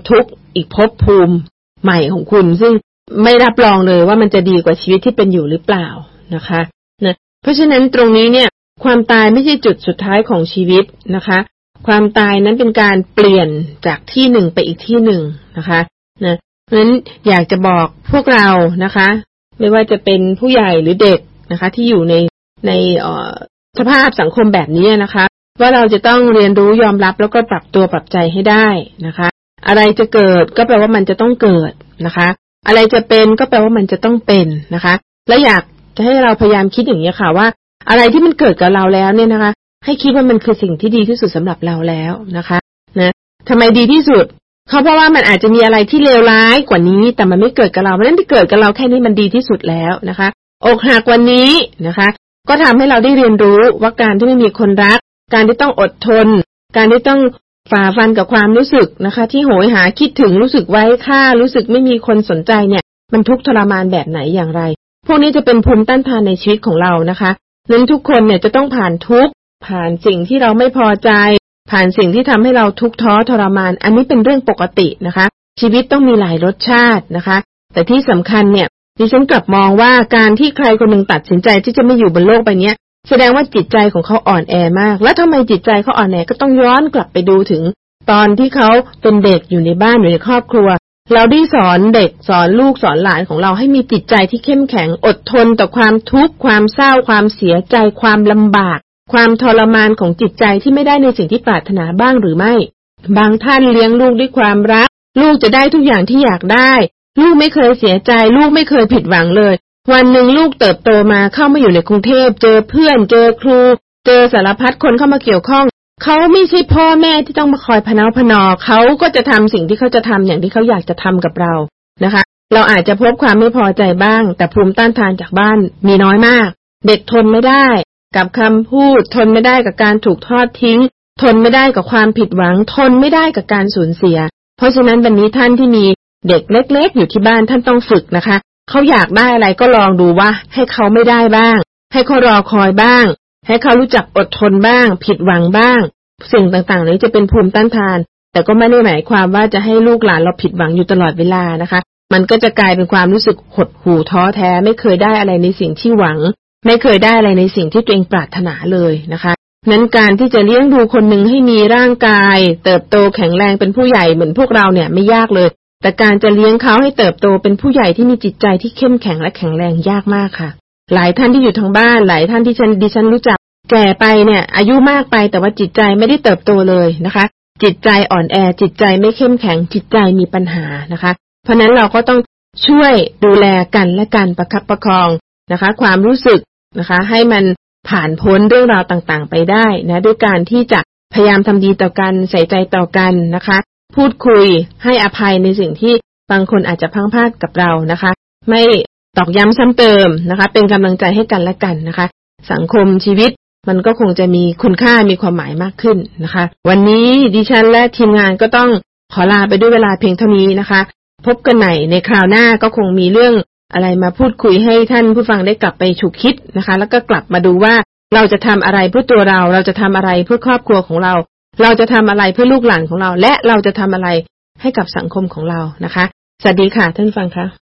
อีกภพภูมิใหม่ของคุณซึ่งไม่รับรองเลยว่ามันจะดีกว่าชีวิตที่เป็นอยู่หรือเปล่านะคะเพราะฉะนั้นตรงนี้เนี่ยความตายไม่ใช่จุดสุดท้ายของชีวิตนะคะความตายนั้นเป็นการเปลี่ยนจากที่หนึ่งไปอีกที่หนึ่งนะคะเพราะฉะนั้นอยากจะบอกพวกเรานะคะไม่ว่าจะเป็นผู้ใหญ่หรือเด็กนะคะที่อยู่ในสภาพสังคมแบบนี้นะคะว่าเราจะต้องเรียนรู้ยอมรับแล้วก็ปรับตัวปรับใจให้ได้นะคะอะไรจะเกิดก็แปลว่ามันจะต้องเกิดนะคะอะไรจะเป็นก็แปลว่ามันจะต้องเป็นนะคะและอยากจะให้เราพยายามคิดอย่างนี้ค่ะว่าอะไรที่มันเกิดกับเราแล้วเนี่ยนะคะให้คิดว่ามันคือสิ่งที่ดีที่สุดสำหรับเราแล้วนะคะทำไมดีที่สุดเพราะว่ามันอาจจะมีอะไรที่เลวร้ายกว่านี้แต่มันไม่เกิดกับเราเพราะฉะนั้นที่เกิดกับเราแค่นี้มันดีที่สุดแล้วนะคะอกหักวันนี้นะคะก็ทำให้เราได้เรียนรู้ว่าการที่ไม่มีคนรักการที่ต้องอดทนการที่ต้องฝ่าฟันกับความรู้สึกนะคะที่โหยหาคิดถึงรู้สึกไว้ค่ารู้สึกไม่มีคนสนใจเนี่ยมันทุกข์ทรมานแบบไหนอย่างไรพวกนี้จะเป็นภูมิต้านทานในชีวิตของเรานะคะนั้นทุกคนเนี่ยจะต้องผ่านทุกข์ผ่านสิ่งที่เราไม่พอใจผ่านสิ่งที่ทำให้เราทุกข์ท้อทรมานอันนี้เป็นเรื่องปกตินะคะชีวิตต้องมีหลายรสชาตินะคะแต่ที่สำคัญเนี่ยดิฉันกลับมองว่าการที่ใครคนหนึ่งตัดสินใจที่จะไม่อยู่บนโลกใบนี้แสดงว่าจิตใจของเขาอ่อนแอมากแล้วทำไมจิตใจเขาอ่อนแอก็ต้องย้อนกลับไปดูถึงตอนที่เขาเป็นเด็กอยู่ในบ้านอยู่ในครอบครัวเราได้สอนเด็กสอนลูกสอนหลานของเราให้มีจิตใจที่เข้มแข็งอดทนต่อความทุกข์ความเศร้าความเสียใจความลำบากความทรมานของจิตใจที่ไม่ได้ในสิ่งที่ปรารถนาบ้างหรือไม่บางท่านเลี้ยงลูกด้วยความรักลูกจะได้ทุกอย่างที่อยากได้ลูกไม่เคยเสียใจลูกไม่เคยผิดหวังเลยวันหนึ่งลูกเติบโตมาเข้ามาอยู่ในกรุงเทพเจอเพื่อนเจอครูเจอสารพัดคนเข้ามาเกี่ยวข้องเขาไม่ใช่พ่อแม่ที่ต้องมาคอยพะเนาพะนอเขาก็จะทำสิ่งที่เขาจะทำอย่างที่เขาอยากจะทำกับเรานะคะเราอาจจะพบความไม่พอใจบ้างแต่ภูมิต้านทานจากบ้านมีน้อยมากเด็กทนไม่ได้กับคำพูดทนไม่ได้กับการถูกทอดทิ้งทนไม่ได้กับความผิดหวังทนไม่ได้กับการสูญเสียเพราะฉะนั้นวันนี้ท่านที่มีเด็กเล็กๆอยู่ที่บ้านท่านต้องฝึกนะคะเขาอยากได้อะไรก็ลองดูว่าให้เขาไม่ได้บ้างให้เขารอคอยบ้างให้เขารู้จักอดทนบ้างผิดหวังบ้างสิ่งต่างๆนี้จะเป็นภูมิต้านทานแต่ก็ไม่ได้หมายความว่าจะให้ลูกหลานเราผิดหวังอยู่ตลอดเวลานะคะมันก็จะกลายเป็นความรู้สึกหดหู่ท้อแท้ไม่เคยได้อะไรในสิ่งที่หวังไม่เคยได้อะไรในสิ่งที่ตัวเองปรารถนาเลยนะคะนั้นการที่จะเลี้ยงดูคนหนึ่งให้มีร่างกายเติบโตแข็งแรงเป็นผู้ใหญ่เหมือนพวกเราเนี่ยไม่ยากเลยแต่การจะเลี้ยงเขาให้เติบโตเป็นผู้ใหญ่ที่มีจิตใจที่เข้มแข็งและแข็งแรงยากมากค่ะหลายท่านที่อยู่ทางบ้านหลายท่านที่ดิฉันรู้จักแก่ไปเนี่ยอายุมากไปแต่ว่าจิตใจไม่ได้เติบโตเลยนะคะจิตใจอ่อนแอจิตใจไม่เข้มแข็งจิตใจมีปัญหานะคะเพราะนั้นเราก็ต้องช่วยดูแลกันและกันประคับประคองนะคะความรู้สึกนะคะให้มันผ่านพ้นเรื่องราวต่างๆไปได้นะด้วยการที่จะพยายามทำดีต่อกันใส่ใจต่อกันนะคะพูดคุยให้อภัยในสิ่งที่บางคนอาจจะพลั้งพลาดกับเรานะคะไม่ตอกย้ำซ้ำเติมนะคะเป็นกำลังใจให้กันและกันนะคะสังคมชีวิตมันก็คงจะมีคุณค่ามีความหมายมากขึ้นนะคะวันนี้ดิฉันและทีมงานก็ต้องขอลาไปด้วยเวลาเพียงเท่านี้นะคะพบกันใหม่ในคราวหน้าก็คงมีเรื่องอะไรมาพูดคุยให้ท่านผู้ฟังได้กลับไปฉุกคิดนะคะแล้วก็กลับมาดูว่าเราจะทำอะไรเพื่อตัวเราจะทำอะไรเพื่อครอบครัวของเราจะทำอะไรเพื่อลูกหลานของเราและเราจะทำอะไรให้กับสังคมของเรานะคะสวัสดีค่ะท่านผู้ฟังคะ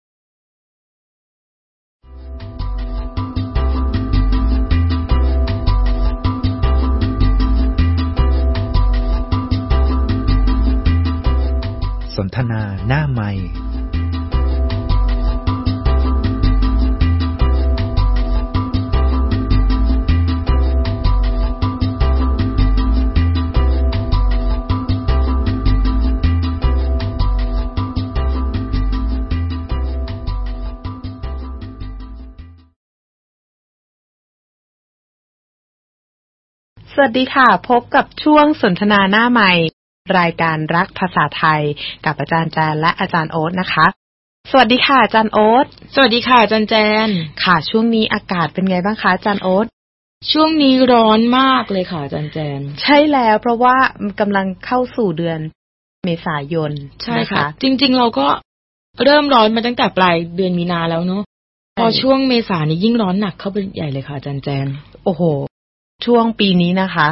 สนทนาหน้าไมค์สวัสดีค่ะพบกับช่วงสนทนาหน้าใหม่รายการรักภาษาไทยกับอาจารย์แจนและอาจารย์โอ๊ตนะคะสวัสดีค่ะอาจารย์โอ๊ตสวัสดีค่ะอาจารย์แจนค่ะช่วงนี้อากาศเป็นไงบ้างคะอาจารย์โอ๊ตช่วงนี้ร้อนมากเลยค่ะอาจารย์แจนใช่แล้วเพราะว่ากำลังเข้าสู่เดือนเมษายนใช่ค่ะจริงๆเราก็เริ่มร้อนมาตั้งแต่ปลายเดือนมีนาแล้วเนาะพอช่วงเมษานี่ยิ่งร้อนหนักเข้าไปใหญ่เลยค่ะอาจารย์แจนโอ้โหช่วงปีนี้นะคะ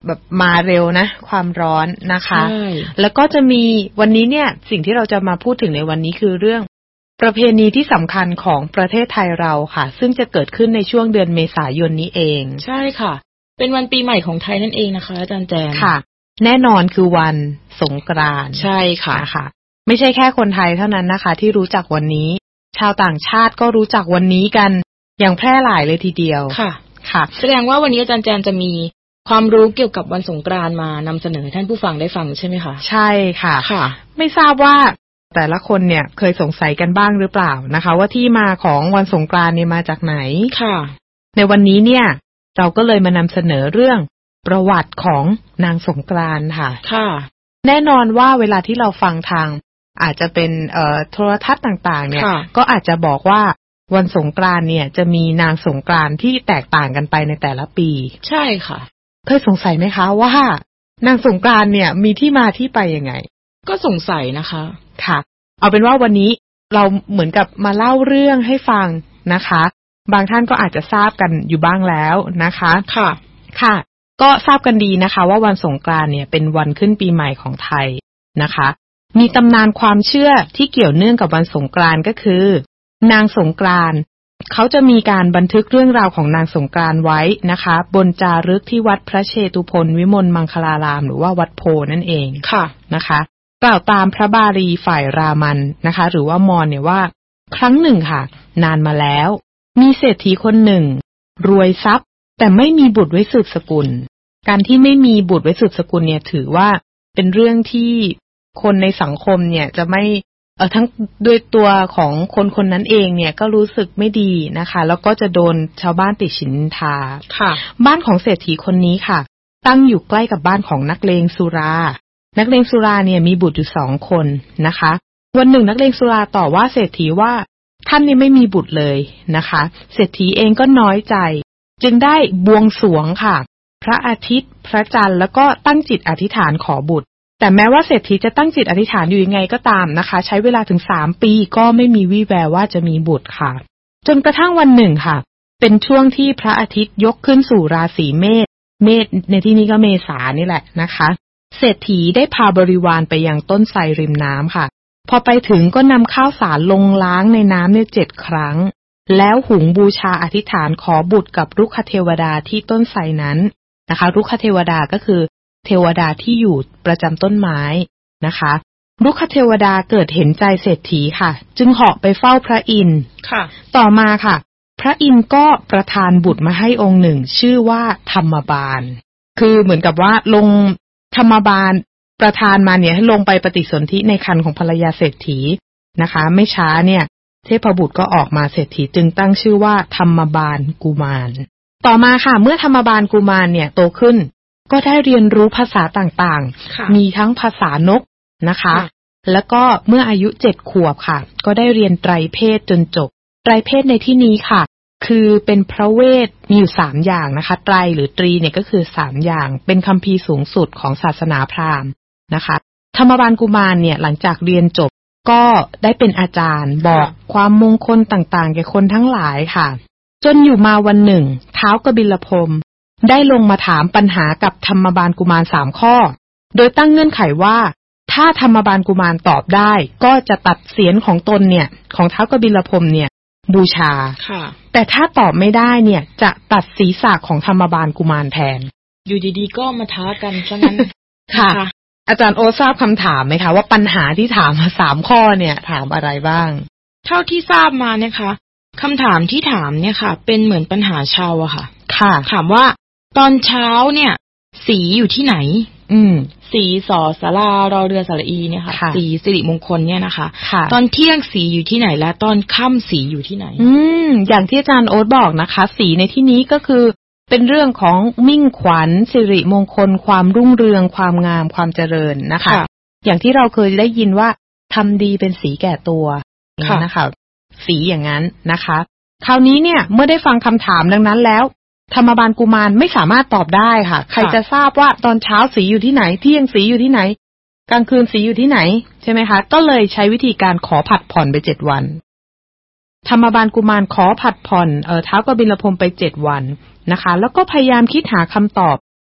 แบบมาเร็วนะความร้อนนะคะแล้วก็จะมีวันนี้เนี่ยสิ่งที่เราจะมาพูดถึงในวันนี้คือเรื่องประเพณีที่สำคัญของประเทศไทยเราค่ะซึ่งจะเกิดขึ้นในช่วงเดือนเมษายนนี้เองใช่ค่ะเป็นวันปีใหม่ของไทยนั่นเองนะคะอาจารย์แจนค่ะแน่นอนคือวันสงกรานต์ใช่ค่ะนะคะไม่ใช่แค่คนไทยเท่านั้นนะคะที่รู้จักวันนี้ชาวต่างชาติก็รู้จักวันนี้กันอย่างแพร่หลายเลยทีเดียวค่ะค่ะแสดงว่าวันนี้อาจารย์แจนจะมีความรู้เกี่ยวกับวันสงกรานต์มานำเสนอท่านผู้ฟังได้ฟังใช่ไหมคะใช่ค่ะค่ะไม่ทราบว่าแต่ละคนเนี่ยเคยสงสัยกันบ้างหรือเปล่านะคะว่าที่มาของวันสงกรานต์เนี่ยมาจากไหนค่ะในวันนี้เนี่ยเราก็เลยมานำเสนอเรื่องประวัติของนางสงกรานต์ค่ะค่ะแน่นอนว่าเวลาที่เราฟังทางอาจจะเป็นโทรทัศน์ต่างๆเนี่ยก็อาจจะบอกว่าวันสงกรานต์เนี่ยจะมีนางสงกรานต์ที่แตกต่างกันไปในแต่ละปีใช่ค่ะเคยสงสัยไหมคะว่านางสงกรานต์เนี่ยมีที่มาที่ไปยังไงก็สงสัยนะคะค่ะเอาเป็นว่าวันนี้เราเหมือนกับมาเล่าเรื่องให้ฟังนะคะบางท่านก็อาจจะทราบกันอยู่บ้างแล้วนะคะค่ะค่ะก็ทราบกันดีนะคะว่าวันสงกรานต์เนี่ยเป็นวันขึ้นปีใหม่ของไทยนะคะมีตำนานความเชื่อที่เกี่ยวเนื่องกับวันสงกรานต์ก็คือนางสงกรานต์เขาจะมีการบันทึกเรื่องราวของนางสงกรานต์ไว้นะคะบนจารึกที่วัดพระเชตุพนวิมลมังคลารามหรือว่าวัดโพนั่นเองค่ะนะคะกล่าวตามพระบาลีฝ่ายรามันนะคะหรือว่ามอญเนี่ยว่าครั้งหนึ่งค่ะนานมาแล้วมีเศรษฐีคนหนึ่งรวยทรัพย์แต่ไม่มีบุตรไว้สืบสกุลการที่ไม่มีบุตรไว้สืบสกุลเนี่ยถือว่าเป็นเรื่องที่คนในสังคมเนี่ยจะไม่ทั้งด้วยตัวของคนคนนั้นเองเนี่ยก็รู้สึกไม่ดีนะคะแล้วก็จะโดนชาวบ้านติฉินนินทาค่ะบ้านของเศรษฐีคนนี้ค่ะตั้งอยู่ใกล้กับบ้านของนักเลงสุรานักเลงสุราเนี่ยมีบุตรอยู่2 คนนะคะวันหนึ่งนักเลงสุราต่อว่าเศรษฐีว่าท่านนี่ไม่มีบุตรเลยนะคะเศรษฐีเองก็น้อยใจจึงได้บวงสรวงค่ะพระอาทิตย์พระจันทร์แล้วก็ตั้งจิตอธิษฐานขอบุตรแต่แม้ว่าเศรษฐีจะตั้งจิตอธิษฐานอยู่ยังไงก็ตามนะคะใช้เวลาถึง3 ปีก็ไม่มีวี่แววว่าจะมีบุตรค่ะจนกระทั่งวันหนึ่งค่ะเป็นช่วงที่พระอาทิตย์ยกขึ้นสู่ราศีเมษในที่นี้ก็เมษานี่แหละนะคะเศรษฐีได้พาบริวารไปยังต้นไทรริมน้ำค่ะพอไปถึงก็นำข้าวสารลงล้างในน้ำเนี่ย7 ครั้งแล้วหุงบูชาอธิษฐานขอบุตรกับรุกขเทวดาที่ต้นไทรนั้นนะคะรุกขเทวดาก็คือเทวดาที่อยู่ประจำต้นไม้นะคะรุกขเทวดาเกิดเห็นใจเศรษฐีค่ะจึงเหาะไปเฝ้าพระอินทร์ค่ะต่อมาค่ะพระอินทร์ก็ประทานบุตรมาให้องค์หนึ่งชื่อว่าธรรมบาลคือเหมือนกับว่าลงธรรมบาลประทานมาเนี่ยให้ลงไปปฏิสนธิในครรภ์ของภรรยาเศรษฐีนะคะไม่ช้าเนี่ยเทพบุตรก็ออกมาเศรษฐีจึงตั้งชื่อว่าธรรมบาลกุมารต่อมาค่ะเมื่อธรรมบาลกุมารเนี่ยโตขึ้นก็ได้เรียนรู้ภาษาต่างๆมีทั้งภาษานกนะคะแล้วก็เมื่ออายุ7 ขวบค่ะก็ได้เรียนไตรเพศจนจบไตรเพศในที่นี้ค่ะคือเป็นพระเวทมีอยู่3 อย่างนะคะไตรหรือตรีเนี่ยก็คือ3 อย่างเป็นคัมภีร์สูงสุดของศาสนาพราหมณ์นะคะธรรมบาลกุมารเนี่ยหลังจากเรียนจบก็ได้เป็นอาจารย์บอกความมงคลต่างๆแก่คนทั้งหลายค่ะจนอยู่มาวันหนึ่งท้าวกบิลพรหมได้ลงมาถามปัญหากับธรรมบาลกุมาร3 ข้อโดยตั้งเงื่อนไขว่าถ้าธรรมบาลกุมารตอบได้ก็จะตัดเศียรของตนเนี่ยของท้าวกบิลพรหมเนี่ยบูชาแต่ถ้าตอบไม่ได้เนี่ยจะตัดศีรษะของธรรมบาลกุมารแทนอยู่ดีๆก็มาท้ากันซะงั้นค่ะอาจารย์โอทราบคำถามไหมคะว่าปัญหาที่ถามมา3 ข้อเนี่ยถามอะไรบ้างเท่าที่ทราบมานะคะคำถามที่ถามเนี่ยค่ะเป็นเหมือนปัญหาชาวอะค่ะค่ะถามว่าตอนเช้าเนี่ยสีอยู่ที่ไหนสีสอสารารอเรือสระอีเนี่ยค่ะสีสิริมงคลเนี่ยนะคะตอนเที่ยงสีอยู่ที่ไหนและตอนค่ำสีอยู่ที่ไหนอย่างที่อาจารย์โอ๊ตบอกนะคะสีในที่นี้ก็คือเป็นเรื่องของมิ่งขวัญสิริมงคลความรุ่งเรืองความงามความเจริญนะคะอย่างที่เราเคยได้ยินว่าทำดีเป็นสีแก่ตัวนะคะสีอย่างนั้นนะคะคราวนี้เนี่ยเมื่อได้ฟังคำถามดังนั้นแล้วธรรมบาลกุมารไม่สามารถตอบได้ค่ะใครจะทราบว่าตอนเช้าสีอยู่ที่ไหนเที่ยงสีอยู่ที่ไหนกลางคืนสีอยู่ที่ไหนใช่ไหมคะก็เลยใช้วิธีการขอผัดผ่อนไป7 วันธรรมบาลกุมารขอผัดผ่อนท้าวกบิลพรหมไป7 วันนะคะแล้วก็พยายามคิดหาคำตอบ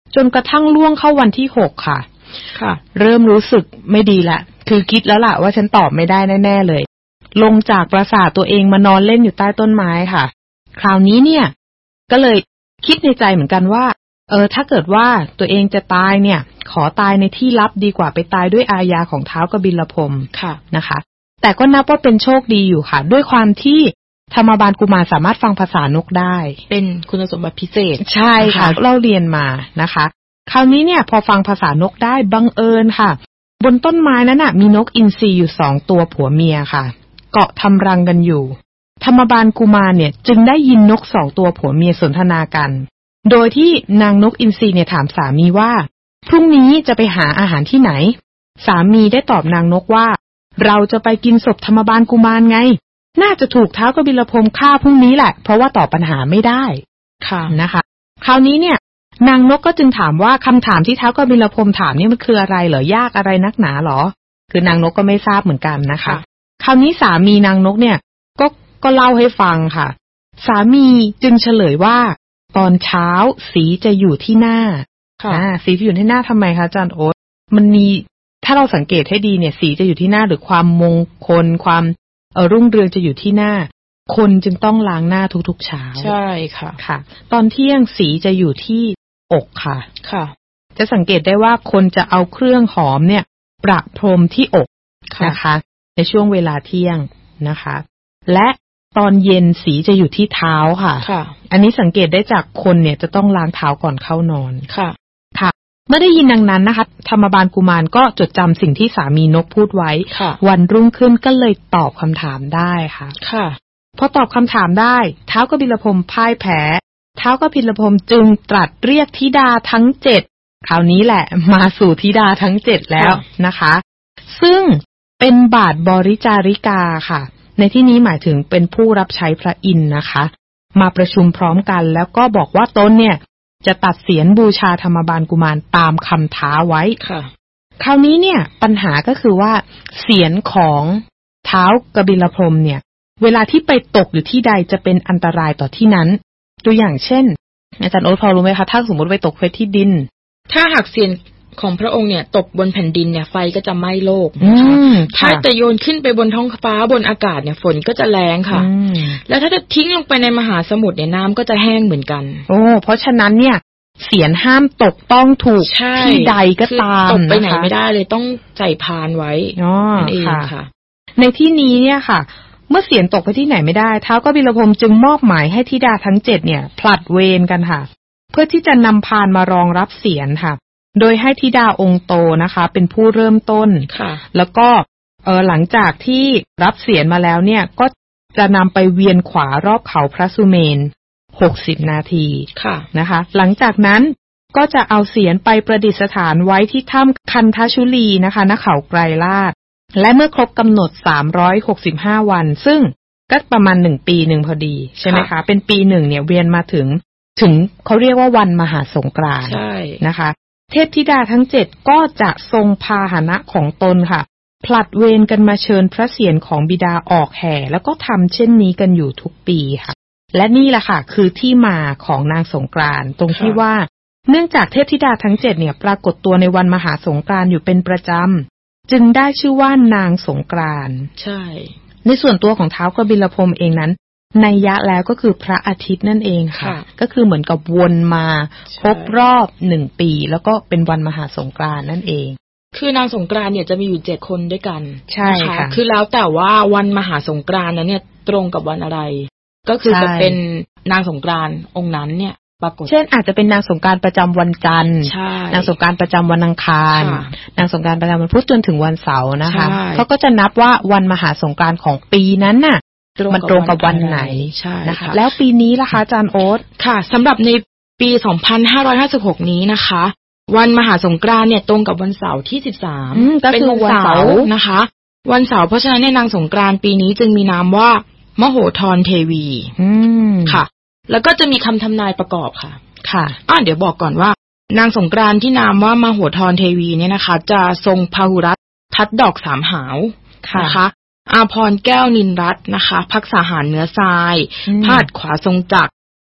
จนกระทั่งล่วงเข้าวันที่6ค่ะเริ่มรู้สึกไม่ดีละคือคิดแล้วล่ะว่าฉันตอบไม่ได้แน่ๆเลยลงจากปราสาทตัวเองมานอนเล่นอยู่ใต้ต้นไม้ค่ะคราวนี้เนี่ยก็เลยคิดในใจเหมือนกันว่าถ้าเกิดว่าตัวเองจะตายเนี่ยขอตายในที่ลับดีกว่าไปตายด้วยอาญาของท้าวกบิลพรหมนะคะแต่ก็นับว่าเป็นโชคดีอยู่ค่ะด้วยความที่ธรรมบาลกุมารสามารถฟังภาษานกได้เป็นคุณสมบัติพิเศษใช่ค่ะเราเรียนมานะคะคราวนี้เนี่ยพอฟังภาษานกได้บังเอิญค่ะบนต้นไม้นั้นมีนกอินทรีอยู่2ตัวผัวเมียค่ะเกาะทำรังกันอยู่ธรรมบาลกุมารเนี่ยจึงได้ยินนก2ตัวผัวเมียสนทนากันโดยที่นางนกอินทรีเนี่ยถามสามีว่าพรุ่งนี้จะไปหาอาหารที่ไหนสามีได้ตอบนางนกว่าเราจะไปกินศพธรรมบาลกุมารไงน่าจะถูกท้าวกบิลพรหมฆ่าพรุ่งนี้แหละเพราะว่าตอบปัญหาไม่ได้ค่ะนะคะคราวนี้เนี่ยนางนกก็จึงถามว่าคำถามที่ท้าวกบิลพรหมถามนี่มันคืออะไรเหรอยากอะไรนักหนาหรอคือนางนกก็ไม่ทราบเหมือนกันนะคะคราวนี้สามีนางนกเนี่ยก็เล่าให้ฟังค่ะสามีจึงเฉลยว่าตอนเช้าสีจะอยู่ที่หน้าสีจะอยู่ที่หน้าทำไมคะอาจารย์โอ๊ตมันมีถ้าเราสังเกตให้ดีเนี่ยสีจะอยู่ที่หน้าหรือความมงคลความรุ่งเรืองจะอยู่ที่หน้าคนจึงต้องล้างหน้าทุกๆเช้าใช่ค่ะค่ะตอนเที่ยงสีจะอยู่ที่อกค่ะจะสังเกตได้ว่าคนจะเอาเครื่องหอมเนี่ยประพรมที่อกนะคะในช่วงเวลาเที่ยงนะคะและตอนเย็นสีจะอยู่ที่เท้าค่ะอันนี้สังเกตได้จากคนเนี่ยจะต้องล้างเท้าก่อนเข้านอนค่ะเมื่อได้ยินดังนั้นนะคะธรรมบาลกุมารก็จดจำสิ่งที่สามีนกพูดไว้วันรุ่งขึ้นก็เลยตอบคำถามได้ค่ะพอตอบคำถามได้ท้าวกบิลพรหมพ่ายแพ้ท้าวกบิลพรหมจึงตรัสเรียกธิดาทั้ง7คราวนี้แหละมาสู่ธิดาทั้ง7แล้วนะคะซึ่งเป็นบาทบริจาริกาค่ะในที่นี้หมายถึงเป็นผู้รับใช้พระอินทร์นะคะมาประชุมพร้อมกันแล้วก็บอกว่าตนเนี่ยจะตัดเศียรบูชาธรรมบาลกุมารตามคำท้าไว้คราวนี้เนี่ยปัญหาก็คือว่าเศียรของท้าวกบิลพรหมเนี่ยเวลาที่ไปตกอยู่ที่ใดจะเป็นอันตรายต่อที่นั้นตัวอย่างเช่นอาจารย์โอ๊ตพอรู้ไหมคะถ้าสมมติไปตกไฟที่ดินถ้าหากเศียรของพระองค์เนี่ยตกบนแผ่นดินเนี่ยไฟก็จะไหม้โลกนะคะถ้าแต่โยนขึ้นไปบนท้องฟ้าบนอากาศเนี่ยฝนก็จะแรงค่ะแล้วถ้าจะทิ้งลงไปในมหาสมุทรเนี่ยน้ำก็จะแห้งเหมือนกันเพราะฉะนั้นเนี่ยเศียรห้ามตกต้องถูกที่ใดก็ตามตกไปไหนไม่ได้เลยต้องใส่พานไว้นั่นเองค่ะในที่นี้เนี่ยค่ะเมื่อเศียรตกไปที่ไหนไม่ได้ท้าวกบิลพรหมจึงมอบหมายให้ธิดาทั้ง7เนี่ยผลัดเวรกันค่ะเพื่อที่จะนำพานมารองรับเศียรค่ะโดยให้ธิดาองค์โตนะคะเป็นผู้เริ่มต้นแล้วก็หลังจากที่รับเศียรมาแล้วเนี่ยก็จะนำไปเวียนขวารอบเขาพระสุเมน60 นาทีนะคะหลังจากนั้นก็จะเอาเศียรไปประดิษฐานไว้ที่ถ้ำคันทชุลีนะคะณเขาไกรลาศและเมื่อครบกำหนด365วันซึ่งก็ประมาณ1 ปีพอดีใช่ไหมคะเป็นปี1เนี่ยเวียนมาถึงเขาเรียกว่าวันมหาสงกรานต์นะคะเทพธิดาทั้ง7ก็จะทรงพาหนะของตนค่ะผลัดเวรกันมาเชิญพระเศียรของบิดาออกแห่แล้วก็ทำเช่นนี้กันอยู่ทุกปีค่ะและนี่แหละค่ะคือที่มาของนางสงกรานต์ตรงที่ว่าเนื่องจากเทพธิดาทั้ง7เนี่ยปรากฏตัวในวันมหาสงกรานต์อยู่เป็นประจำจึงได้ชื่อว่านางสงกรานต์ใช่ในส่วนตัวของท้าวกบิลพรหมเองนั้นนัยยะแล้วก็คือพระอาทิตย์นั่นเองค่ะก็คือเหมือนกับวนมาครบรอบ1 ปีแล้วก็เป็นวันมหาสงกรานต์นั่นเองคือนางสงกรานต์เนี่ยจะมีอยู่7 คนด้วยกันใช่ค่ะคือแล้วแต่ว่าวันมหาสงกรานต์นั้นเนี่ยตรงกับวันอะไรก็คือจะเป็นนางสงกรานต์องค์นั้นเนี่ยปรากฏเช่นอาจจะเป็นนางสงกรานต์ประจำวันจันทร์นางสงกรานต์ประจำวันอังคารนางสงกรานต์ประจำวันพุธจนถึงวันเสาร์นะคะเขาก็จะนับว่าวันมหาสงกรานต์ของปีนั้นน่ะมันตรงกับวันไหนนะคะแล้วปีนี้ล่ะคะอาจารย์โอ๊ตค่ะสำหรับในปี2556นี้นะคะวันมหาสงกรานต์เนี่ยตรงกับวันเสาร์ที่13เป็นวันเสาร์นะคะวันเสาร์เพราะฉะนั้นในนางสงกรานต์ปีนี้จึงมีนามว่ามโหธรเทวีค่ะแล้วก็จะมีคำทำนายประกอบค่ะเดี๋ยวบอกก่อนว่านางสงกรานต์ที่นามว่ามโหธรเทวีเนี่ยนะคะจะทรงพหุรัตน์ทัดดอก3 หาวนะคะอาภรณ์แก้วนินรัตน์นะคะพักษาหารเนื้อทรายพาดขวาทรงจักร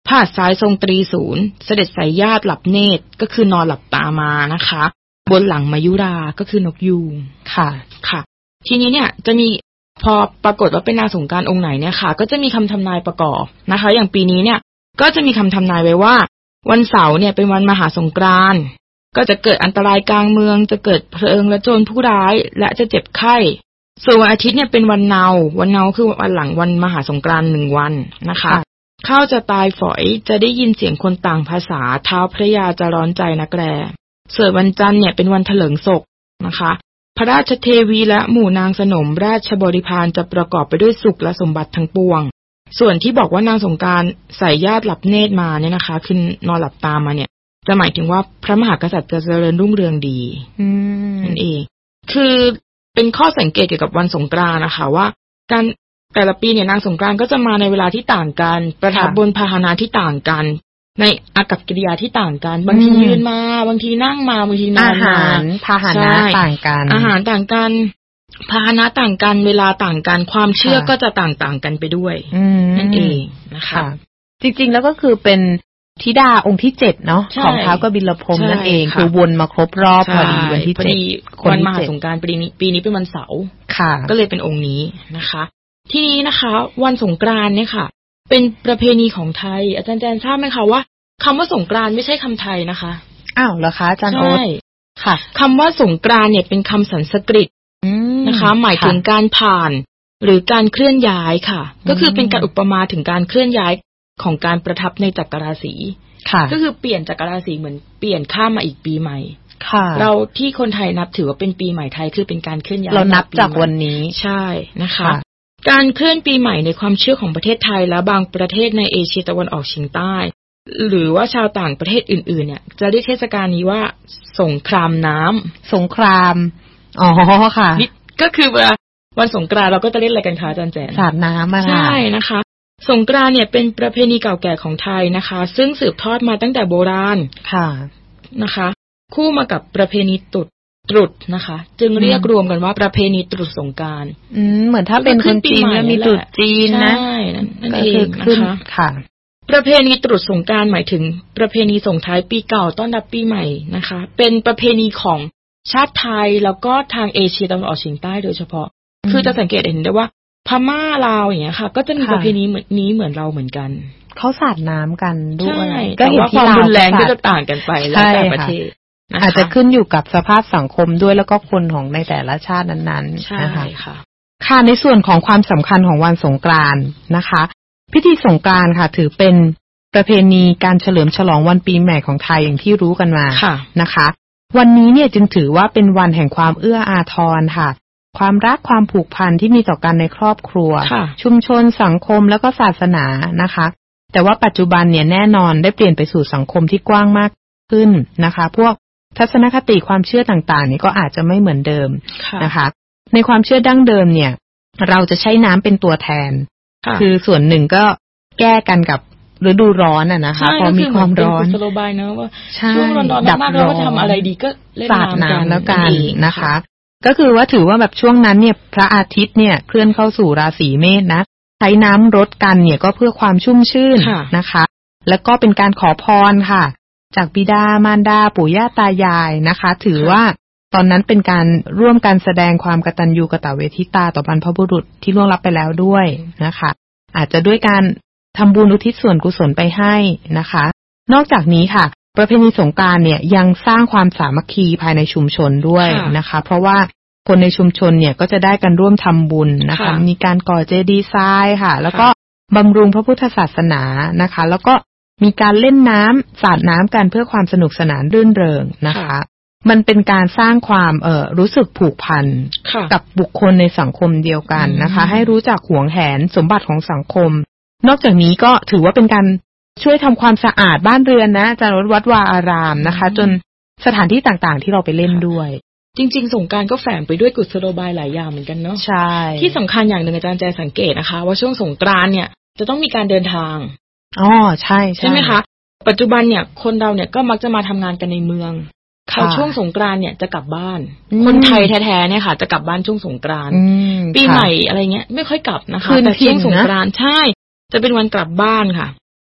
พระหัตถ์ซ้ายทรงตรีศูนย์เสด็จสายญาติหลับเนตรก็คือนอนหลับตามานะคะบนหลังมายุราก็คือนกยูงค่ะทีนี้เนี่ยจะมีพอปรากฏว่าเป็นนางสงกรานต์องค์ไหนเนี่ยค่ะก็จะมีคำทำนายประกอบนะคะอย่างปีนี้เนี่ยก็จะมีคำทำนายไว้ว่าวันเสาร์เนี่ยเป็นวันมหาสงกรานต์ก็จะเกิดอันตรายกลางเมืองจะเกิดเพลิงและโจรผู้ร้ายและจะเจ็บไข้ส่วนวันอาทิตย์เนี่ยเป็นวันเนาคือวันหลังวันมหาสงกรานต์1 วันนะคะข้าวจะตายฝอยจะได้ยินเสียงคนต่างภาษาเท้าพระยาจะร้อนใจนักแลส่วนวันจันทร์เนี่ยเป็นวันเถลิงศกนะคะพระราชเทวีและหมู่นางสนมราชบริพารจะประกอบไปด้วยสุขและสมบัติทั้งปวงส่วนที่บอกว่านางสงกรานต์ใส่ญาติหลับเนตรมาเนี่ยนะคะคือนอนหลับตามาเนี่ยจะหมายถึงว่าพระมหากษัตริย์จะเจริญรุ่งเรืองดีนั่นเองคือเป็นข้อสังเกตเกี่ยวกับวันสงกรานต์นะคะว่าการแต่ละปีเนี่ยนางสงกรานต์ก็จะมาในเวลาที่ต่างกันประทับบนพาหนะที่ต่างกันในอากัปกิริยาที่ต่างกันบางทียืนมาบางทีนั่งมาบางทีนอนมาพาหนะต่างกันอาหารต่างกันพาหนะต่างกันเวลาต่างกันความเชื่อก็จะต่างกันไปด้วยนั่นเองนะคะจริงๆแล้วก็คือเป็นธิดาองค์ที่7เนาะของท้าวกบิลพรหมนั่นเองคือวนมาครบรอบพอดีวันที่7 วันมหาสงกรานต์ปีนี้เป็นวันเสาร์ก็เลยเป็นองค์นี้นะคะที่นี้นะคะวันสงกรานต์เนี่ยค่ะเป็นประเพณีของไทยอาจารย์แจนทราบไหมคะว่าคำว่าสงกรานต์ไม่ใช่คำไทยนะคะอ้าวเหรอคะอาจารย์โอ๊ตค่ะคำว่าสงกรานต์เนี่ยเป็นคำสันสกฤตนะคะหมายถึงการผ่านหรือการเคลื่อนย้ายค่ะก็คือเป็นการอุปมาถึงการเคลื่อนย้ายของการประทับในจักรราศีก็คือเปลี่ยนจักรราศีเหมือนเปลี่ยนข้ามมาอีกปีใหม่เราที่คนไทยนับถือว่าเป็นปีใหม่ไทยคือเป็นการเคลื่อนย้ายเรานับจากวันนี้ใช่นะคะการเคลื่อนปีใหม่ในความเชื่อของประเทศไทยและบางประเทศในเอเชียตะวันออกเฉียงใต้หรือว่าชาวต่างประเทศอื่นๆเนี่ยจะเรียกเทศกาลนี้ว่าสงครามน้ำสงครามอ๋อค่ะก็คือวันสงกรานต์เราก็จะเล่นอะไรกันคะอาจารย์แจนสาดน้ำใช่นะคะสงกรานต์เนี่ยเป็นประเพณีเก่าแก่ของไทยนะคะซึ่งสืบทอดมาตั้งแต่โบราณนะคะคู่มากับประเพณีตรุษนะคะจึงเรียกรวมกันว่าประเพณีตรุษสงกรานต์เหมือนถ้าเป็นคนจีนแล้วมีตรุษจีนนะใช่นั่นเองนะคะค่ะประเพณีตรุษสงกรานต์หมายถึงประเพณีส่งท้ายปีเก่าต้อนรับปีใหม่นะคะเป็นประเพณีของชาติไทยแล้วก็ทางเอเชียตะวันออกเฉียงใต้โดยเฉพาะคือจะสังเกตเห็นได้ว่าพม่าลาวอย่างเงี้ยค่ะก็จะมีประเพณีนี้เหมือนเราเหมือนกันเขาสาดน้ำกันด้วยก็เห็นที่ความรุนแรงก็จะต่างกันไปแล้วแต่ประเทศอาจจะขึ้นอยู่กับสภาพสังคมด้วยแล้วก็คนของในแต่ละชาตินั้นๆนะคะค่ะในส่วนของความสำคัญของวันสงกรานต์นะคะพิธีสงกรานต์ค่ะถือเป็นประเพณีการเฉลิมฉลองวันปีใหม่ของไทยอย่างที่รู้กันมานะคะวันนี้เนี่ยจึงถือว่าเป็นวันแห่งความเอื้ออาทรค่ะความรักความผูกพันที่มีต่อกันในครอบครัวชุมชนสังคมแล้วก็ศาสนานะคะแต่ว่าปัจจุบันเนี่ยแน่นอนได้เปลี่ยนไปสู่สังคมที่กว้างมากขึ้นนะคะพวกทัศนคติความเชื่อต่างๆเนี่ยก็อาจจะไม่เหมือนเดิมนะคะในความเชื่อดั้งเดิมเนี่ยเราจะใช้น้ำเป็นตัวแทนคือส่วนหนึ่งก็แก้กันกับฤดูร้อนนะคะพอมีความร้อนสโลบายเนอะว่าช่วงร้อนๆมากๆเราก็ทำอะไรดีก็เล่นน้ำแล้วกันนะคะก็คือว่าถือว่าแบบช่วงนั้นเนี่ยพระอาทิตย์เนี่ยเคลื่อนเข้าสู่ราศีเมษนะใช้น้ำรดกันเนี่ยก็เพื่อความชุ่มชื่นนะคะแล้วก็เป็นการขอพรค่ะจากบิดามารดาปู่ย่าตายายนะคะถือว่าตอนนั้นเป็นการร่วมกันแสดงความกตัญญูกตเวทิตาต่อบรรพบุรุษที่ล่วงลับไปแล้วด้วยนะคะอาจจะด้วยการทำบุญอุทิศส่วนกุศลไปให้นะคะนอกจากนี้ค่ะประเพณีสงกรานต์เนี่ยยังสร้างความสามัคคีภายในชุมชนด้วยนะคะเพราะว่าคนในชุมชนเนี่ยก็จะได้กันร่วมทำบุญนะคะมีการก่อเจดีย์ทรายค่ะแล้วก็บำรุงพระพุทธศาสนานะคะแล้วก็มีการเล่นน้ำสาดน้ำกันเพื่อความสนุกสนานรื่นเริงนะคะมันเป็นการสร้างความรู้สึกผูกพันกับบุคคลในสังคมเดียวกันนะคะให้รู้จักหวงแหนสมบัติของสังคมนอกจากนี้ก็ถือว่าเป็นการช่วยทำความสะอาดบ้านเรือนนะอาจารย์วัดวาอารามนะคะจนสถานที่ต่างๆที่เราไปเล่นด้วยจริงๆสงกรานต์ก็แฝงไปด้วยกุศโลบายหลายอย่างเหมือนกันเนาะใช่ที่สำคัญอย่างหนึ่งอาจารย์แจสังเกตนะคะว่าช่วงสงกรานต์เนี่ยจะต้องมีการเดินทางอ๋อใช่ใช่ไหมคะปัจจุบันเนี่ยคนเราเนี่ยก็มักจะมาทำงานกันในเมืองพอช่วงสงกรานต์เนี่ยจะกลับบ้านคนไทยแท้ๆเนี่ยค่ะจะกลับบ้านช่วงสงกรานต์ปีใหม่อะไรเงี้ยไม่ค่อยกลับนะคะแต่ช่วงสงกรานต์ใช่จะเป็นวันกลับบ้านค่ะ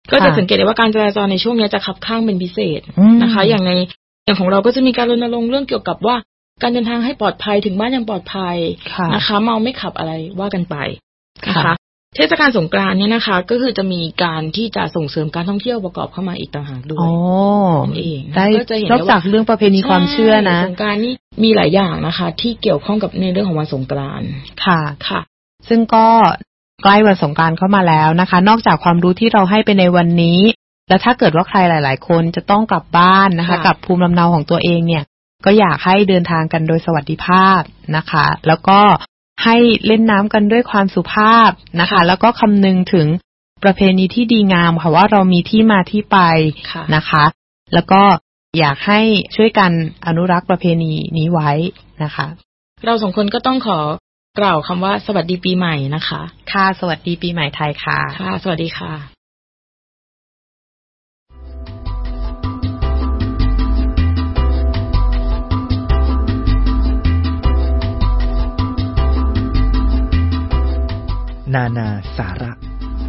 ก็จะสังเกตได้ว่าการจราจรในช่วงนี้จะคับข้างเป็นพิเศษนะคะอย่างของเราก็จะมีการรณรงค์เรื่องเกี่ยวกับว่าการเดินทางให้ปลอดภัยถึงบ้านอย่างปลอดภัยนะคะเมาไม่ขับอะไรว่ากันไปนะคะเทศกาลสงกรานต์เนี่ยนะคะก็คือจะมีการที่จะส่งเสริมการท่องเที่ยวประกอบเข้ามาอีกต่างหากด้วยนั่นเองได้นอกจากเรื่องประเพณีความเชื่อนะสงกรานต์นี่มีหลายอย่างนะคะที่เกี่ยวข้องกับในเรื่องของวันสงกรานต์ค่ะซึ่งก็ใกล้วันสงกรานต์เข้ามาแล้วนะคะนอกจากความรู้ที่เราให้ไปในวันนี้แล้วถ้าเกิดว่าใครหลายๆคนจะต้องกลับบ้านนะคะกลับภูมิลำเนาของตัวเองเนี่ยก็อยากให้เดินทางกันโดยสวัสดิภาพนะคะแล้วก็ให้เล่นน้ำกันด้วยความสุภาพนะคะแล้วก็คำนึงถึงประเพณีที่ดีงามค่ะว่าเรามีที่มาที่ไปนะคะแล้วก็อยากให้ช่วยกันอนุรักษ์ประเพณีนี้ไว้นะคะเราสองคนก็ต้องขอกล่าวคำว่าสวัสดีปีใหม่นะคะค่ะสวัสดีปีใหม่ไทยค่ะค่ะสวัสดีค่ะนานาสาระ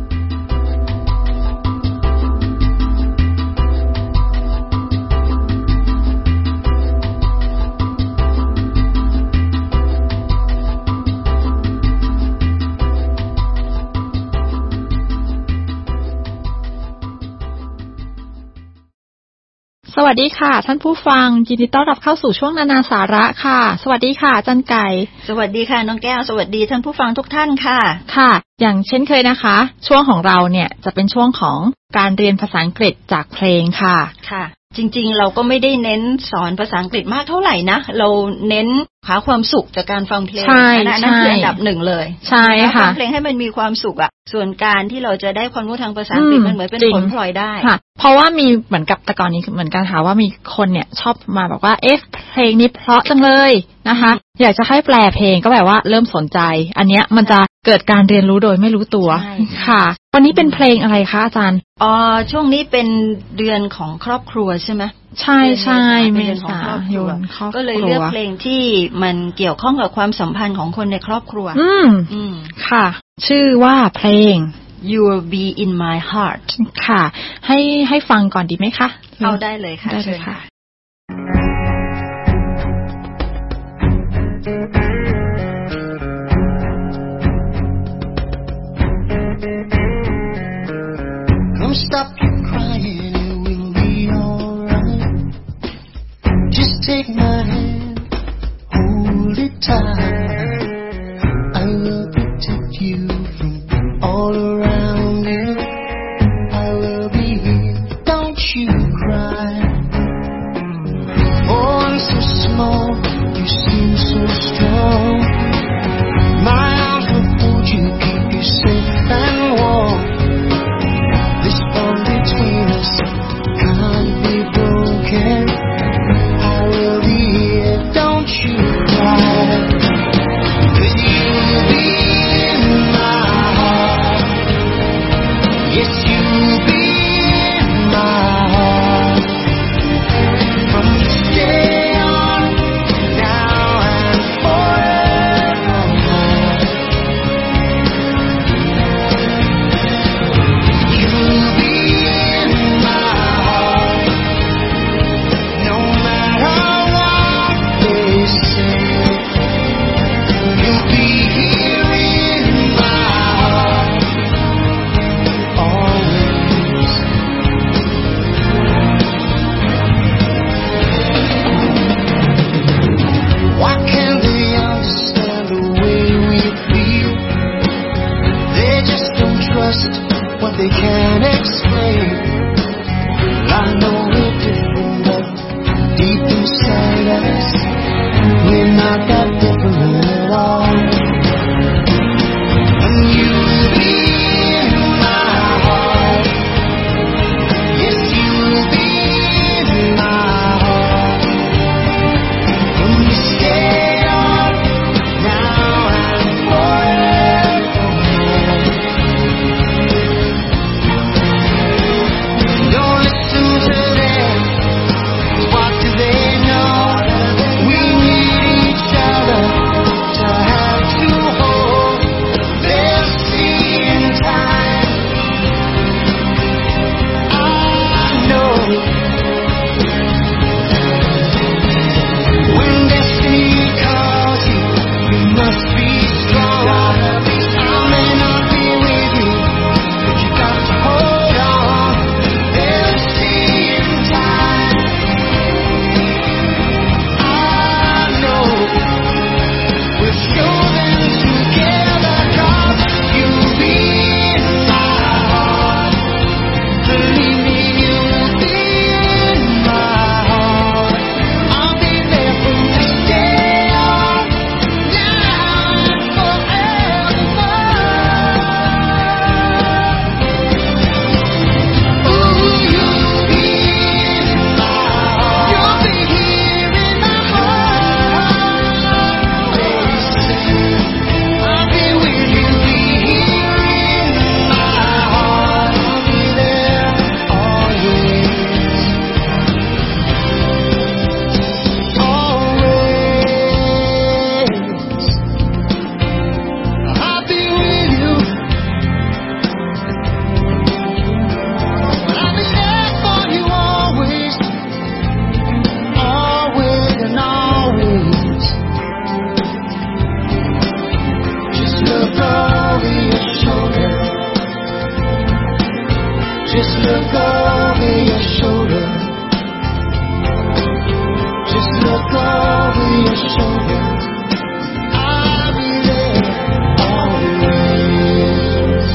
สวัสดีค่ะท่านผู้ฟังยินดีต้อนรับเข้าสู่ช่วงนานาสาระค่ะสวัสดีค่ะจันไก่สวัสดีค่ะน้องแก้วสวัสดีท่านผู้ฟังทุกท่านค่ะค่ะอย่างเช่นเคยนะคะช่วงของเราเนี่ยจะเป็นช่วงของการเรียนภาษาอังกฤษจากเพลงค่ะค่ะจริงๆเราก็ไม่ได้เน้นสอนภาษาอังกฤษมากเท่าไหร่นะเราเน้นหาความสุขจากการฟังเพลงนั่นคืออันดับหนึ่งเลยใช่ค่ะฟังเพลงให้มันมีความสุขอ่ะส่วนการที่เราจะได้ความรู้ทางภาษาอังกฤษมันเหมือนเป็นผลพลอยได้ค่ะเพราะว่ามีเหมือนกับแต่ก่อนนี้เหมือนกันค่ะว่ามีคนเนี่ยชอบมาบอกว่าเพลงนี้เพราะจังเลยนะคะอยากจะให้แปลเพลงก็แบบว่าเริ่มสนใจอันเนี้ยมันจะเกิดการเรียนรู้โดยไม่รู้ตัวค่ะวันนี้เป็นเพลงอะไรคะอาจารย์ช่วงนี้เป็นเดือนของครอบครัวใช่ไหมใช่ใช่เมษายนก็เลยเลือกเพลงที่มันเกี่ยวข้องกับความสัมพันธ์ของคนในครอบครัวค่ะชื่อว่าเพลง You Will Be in My Heart ค่ะให้ฟังก่อนดีไหมคะเอาได้เลยค่ะได้เลยค่ะ Don't stop your crying, it will be alright. Just take my hand, hold it tight. I will protect you from all around you. I will be here, don't you cry. Oh, I'm so small, you seem so strong. My arms will hold you, keep you safe and warm.This bond between us can't be broken. I will be here, don't you cry. 'Cause you will be in my heart. Yes, you will be in my heart. From this day on, now and forever.They can't explain. I know we're different, but deep inside us, we're not that different at all. And you will be in my heart. Yes, you will be in my heart. From this day on, now and forever.Don't listen to them. What do they know? We need each other. Just look over your shoulder. Just look over your shoulder. I'll be there always.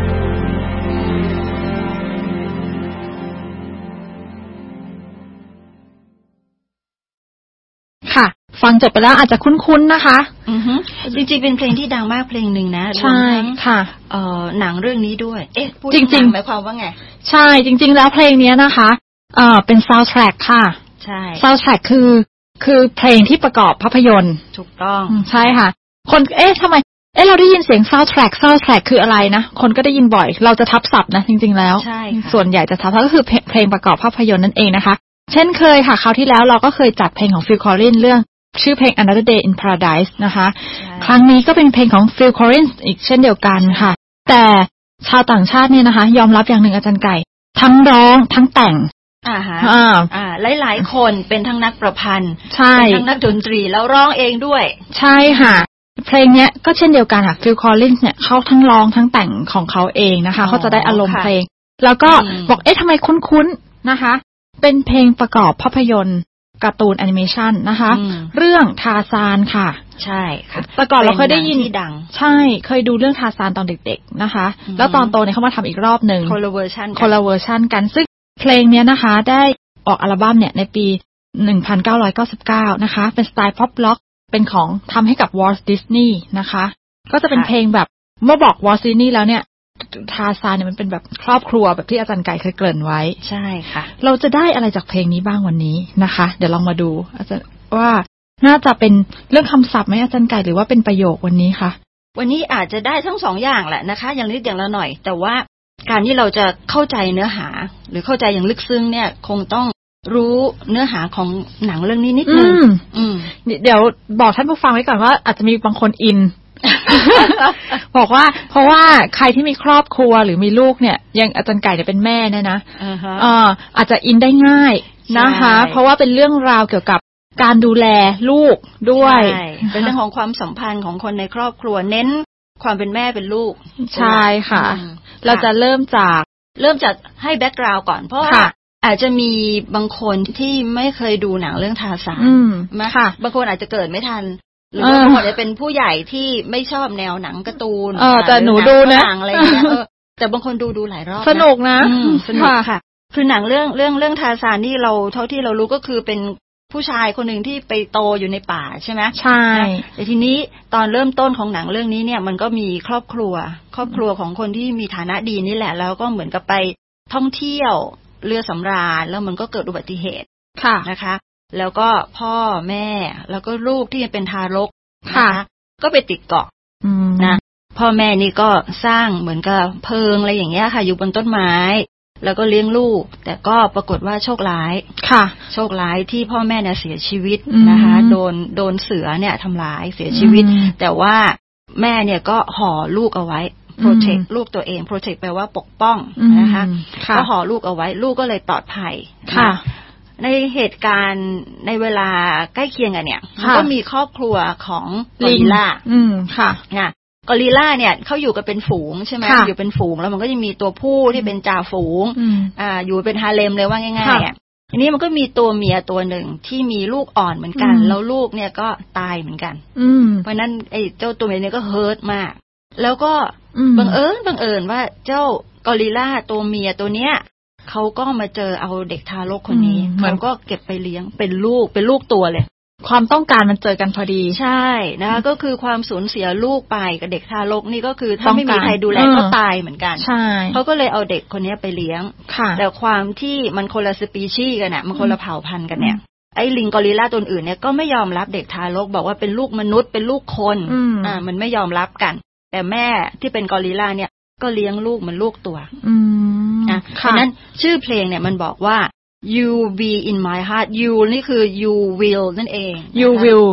ค่ะฟังจบไปแล้วอาจจะคุ้นๆนะคะจริงๆเป็นเพลงที่ดังมากเพลงหนึ่งนะใช่ค่ะหนังเรื่องนี้ด้วยพูดจริงๆหมายความว่าไงใช่จริงๆแล้วเพลงนี้นะคะเป็น soundtrack ค่ะใช่ soundtrack คือเพลงที่ประกอบภาพยนตร์ถูกต้องใช่ค่ะคนทำไมเราได้ยินเสียง soundtrack คืออะไรนะคนก็ได้ยินบ่อยเราจะทับศัพท์นะจริงๆแล้วส่วนใหญ่จะทับก็คือเพลงประกอบภาพยนตร์นั่นเองนะคะเช่นเคยค่ะคราวที่แล้วเราก็เคยจัดเพลงของ Phil Collins เรื่องชื่อเพลง Another Day in Paradise นะคะครั้งนี้ก็เป็นเพลงของ Phil Collins อีกเช่นเดียวกันค่ะแต่ชาวต่างชาติเนี่ยนะคะยอมรับอย่างหนึ่งอาจารย์ไก่ทั้งร้องทั้งแต่งหลายๆคนเป็นทั้งนักประพันธ์เป็นทั้งนักดนตรีแล้วร้องเองด้วยใช่ค่ะเพลงเนี้ยก็เช่นเดียวกันค่ะ Phil Collins เนี่ยเขาทั้งร้องทั้งแต่งของเขาเองนะคะเขาจะได้อารมณ์เพลงแล้วก็บอกทำไมคุ้นๆนะคะเป็นเพลงประกอบภาพยนตร์การ์ตูนแอนิเมชันนะคะเรื่องทาซานค่ะใช่ค่ะแต่ก่อนเราเคยได้ยินดังใช่เคยดูเรื่องทาซานตอนเด็กๆนะคะแล้วตอนโตเนี่ยเขามาทำอีกรอบนึงคนละเวอร์ชันกันซึ่งเพลงเนี้ยนะคะได้ออกอัลบั้มเนี่ยในปี 1999 นะคะเป็นสไตล์พ็อปล็อกเป็นของทำให้กับ Walt Disney นะคะก็จะเป็นเพลงแบบเมื่อบอก Walt Disney แล้วเนี่ยทาซานเนี่ยมันเป็นแบบครอบครัวแบบที่อาจารย์ไก่เคยเกริ่นไว้ใช่ค่ะเราจะได้อะไรจากเพลงนี้บ้างวันนี้นะคะเดี๋ยวลองมาดูอาจารย์ว่าน่าจะเป็นเรื่องคำศัพท์ไหมอาจารย์ไก่หรือว่าเป็นประโยควันนี้คะวันนี้อาจจะได้ทั้งสองอย่างแหละนะคะอย่างนิดอย่างละหน่อยแต่ว่าการที่เราจะเข้าใจเนื้อหาหรือเข้าใจอย่างลึกซึ้งเนี่ยคงต้องรู้เนื้อหาของหนังเรื่องนี้นิดนึงเดี๋ยวบอกท่านผู้ฟังไว้ก่อนว่าอาจจะมีบางคนอิน บอกว่าเพราะว่าใครที่มีครอบครัวหรือมีลูกเนี่ยยังอาจารย์ไก่เนี่ยเป็นแม่เนี่ยนะอาจจะอินได้ง่ายนะคะเพราะว่าเป็นเรื่องราวเกี่ยวกับการดูแลลูกด้วยเป็นเรื่องของความสัมพันธ์ของคนในครอบครัวเน้นความเป็นแม่เป็นลูกใช่ค่ะเราจะเริ่มจากให้แบ็กกราวด์ก่อนเพราะว่าอาจจะมีบางคนที่ไม่เคยดูหนังเรื่องทาซานค่ะบางคนอาจจะเกิดไม่ทันหรือบางคนอาจจะเป็นผู้ใหญ่ที่ไม่ชอบแนวหนังการ์ตูนแต่หนูดูนะอะไรเงี้ยแต่บางคนดูหลายรอบสนุกนะสนุกค่ะคือหนังเรื่องทาซานนี่เราเท่าที่เรารู้ก็คือเป็นผู้ชายคนหนึ่งที่ไปโตอยู่ในป่าใช่ไหมใช่แต่ทีนี้ตอนเริ่มต้นของหนังเรื่องนี้เนี่ยมันก็มีครอบครัวของคนที่มีฐานะดีนี่แหละแล้วก็เหมือนกับไปท่องเที่ยวเรือสำราญแล้วมันก็เกิดอุบัติเหตุนะคะแล้วก็พ่อแม่แล้วก็ลูกที่ยังเป็นทารกนะคะก็ไปติดเกาะนะพ่อแม่นี่ก็สร้างเหมือนกับเพิงอะไรอย่างเงี้ยค่ะอยู่บนต้นไม้แล้วก็เลี้ยงลูกแต่ก็ปรากฏว่าโชคร้ายโชคร้ายที่พ่อแม่เนี่ยเสียชีวิตนะคะโดนเสือเนี่ยทำร้ายเสียชีวิตแต่ว่าแม่เนี่ยก็ห่อลูกเอาไว้protect ลูกตัวเอง protect แปลว่าปกป้องนะคะก็ห่อลูกเอาไว้ลูกก็เลยปลอดภัยในเหตุการณ์ในเวลาใกล้เคียงกันเนี่ยมันก็มีครอบครัวของกอริลลาค่ะกอริลลาเนี่ยเขาอยู่กันเป็นฝูงใช่ไหมอยู่เป็นฝูงแล้วมันก็จะมีตัวผู้ที่เป็นจ่าฝูงอยู่เป็นฮาเร็มเลยว่าง่ายๆทีนี้มันก็มีตัวเมียตัวหนึ่งที่มีลูกอ่อนเหมือนกันแล้วลูกเนี่ยก็ตายเหมือนกันเพราะนั้นไอ้เจ้าตัวเมียเนี่ยก็เฮิร์ตมากแล้วก็บังเอิญว่าเจ้ากอริลลาตัวเมียตัวเนี้ยเขาก็มาเจอเอาเด็กทารกคนนี้เขาก็เก็บไปเลี้ยงเป็นลูกตัวเลยความต้องการมันเจอกันพอดีใช่นะคะก็คือความสูญเสียลูกไปกับเด็กทารกนี่ก็คือถ้าไม่มีใครดูแลก็ตายเหมือนกันเขาก็เลยเอาเด็กคนนี้ไปเลี้ยงแต่ความที่มันคนละสปีชีส์กันน่ะมันคนละเผ่าพันธุ์กันเนี่ยไอ้ลิงกอริลลาตัวอื่นเนี่ยก็ไม่ยอมรับเด็กทารกบอกว่าเป็นลูกมนุษย์เป็นลูกคนมันไม่ยอมรับกันแต่แม่ที่เป็นกอริลลาเนี่ยก็เลี้ยงลูกเหมือนลูกตัวเพราะนั้นชื่อเพลงเนี่ยมันบอกว่า you be in my heart you นี่คือ you will นั่นเอง you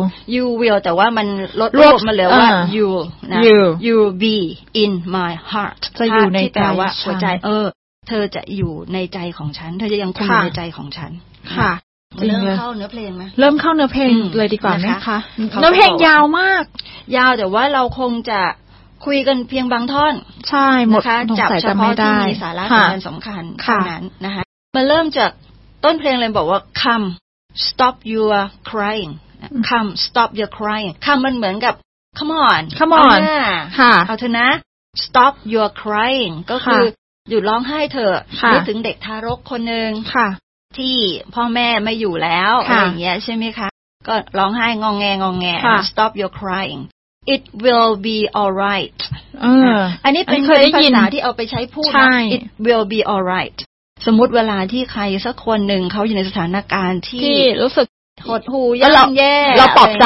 will แต่ว่ามันลดรูปมาเลยว่า you นะ you be in my heart จะอยู่ในใจว่าหัวใจเธอจะอยู่ในใจของฉันเธอจะยังคงอยู่ในใจของฉันค่ะเริ่มเข้าเนื้อเพลงไหมเริ่มเข้าเนื้อเพลงเลยดีกว่าไหมคะเนื้อเพลงยาวมากยาวแต่ว่าเราคงจะคุยกันเพียงบางท่อนใช่หมดจับเฉพาะที่มีสาระสำคัญเท่านั้นนะคะมันเริ่มจากต้นเพลงเลยบอกว่า come stop your crying come stop your crying come มันเหมือนกับ come on ค่ะเอาเถอะนะ stop your crying ก็คือหยุดร้องไห้เถอะนึกถึงเด็กทารกคนนึงที่พ่อแม่ไม่อยู่แล้วอะไรอย่างเงี้ยใช่ไหมคะก็ร้องไห้งอแง stop your crying it will be alright อันนี้เป็นภาษาที่เอาไปใช้พูดนะ it will be alright สมมุติเวลาที่ใครสักคนหนึ่งเขาอยู่ในสถานการณ์ที่รู้สึกหดหู่ย่ำแย่เราปลอบใจ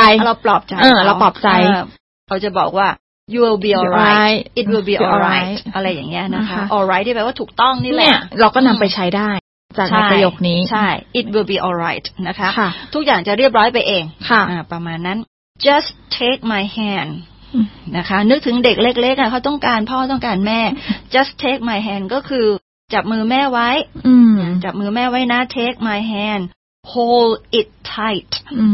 เราจะบอกว่า you will be alright it will be alright อะไรอย่างเงี้ยนะคะ alright ที่แปลว่าถูกต้องนี่แหละเราก็นำไปใช้ได้จากในประโยคนี้ใช่ it will be alright นะคะทุกอย่างจะเรียบร้อยไปเองประมาณนั้น just take my hand นะคะนึกถึงเด็กเล็กๆเขาต้องการพ่อต้องการแม่ just take my hand ก็คือจับมือแม่ไว้จับมือแม่ไว้นะ take my hand hold it tight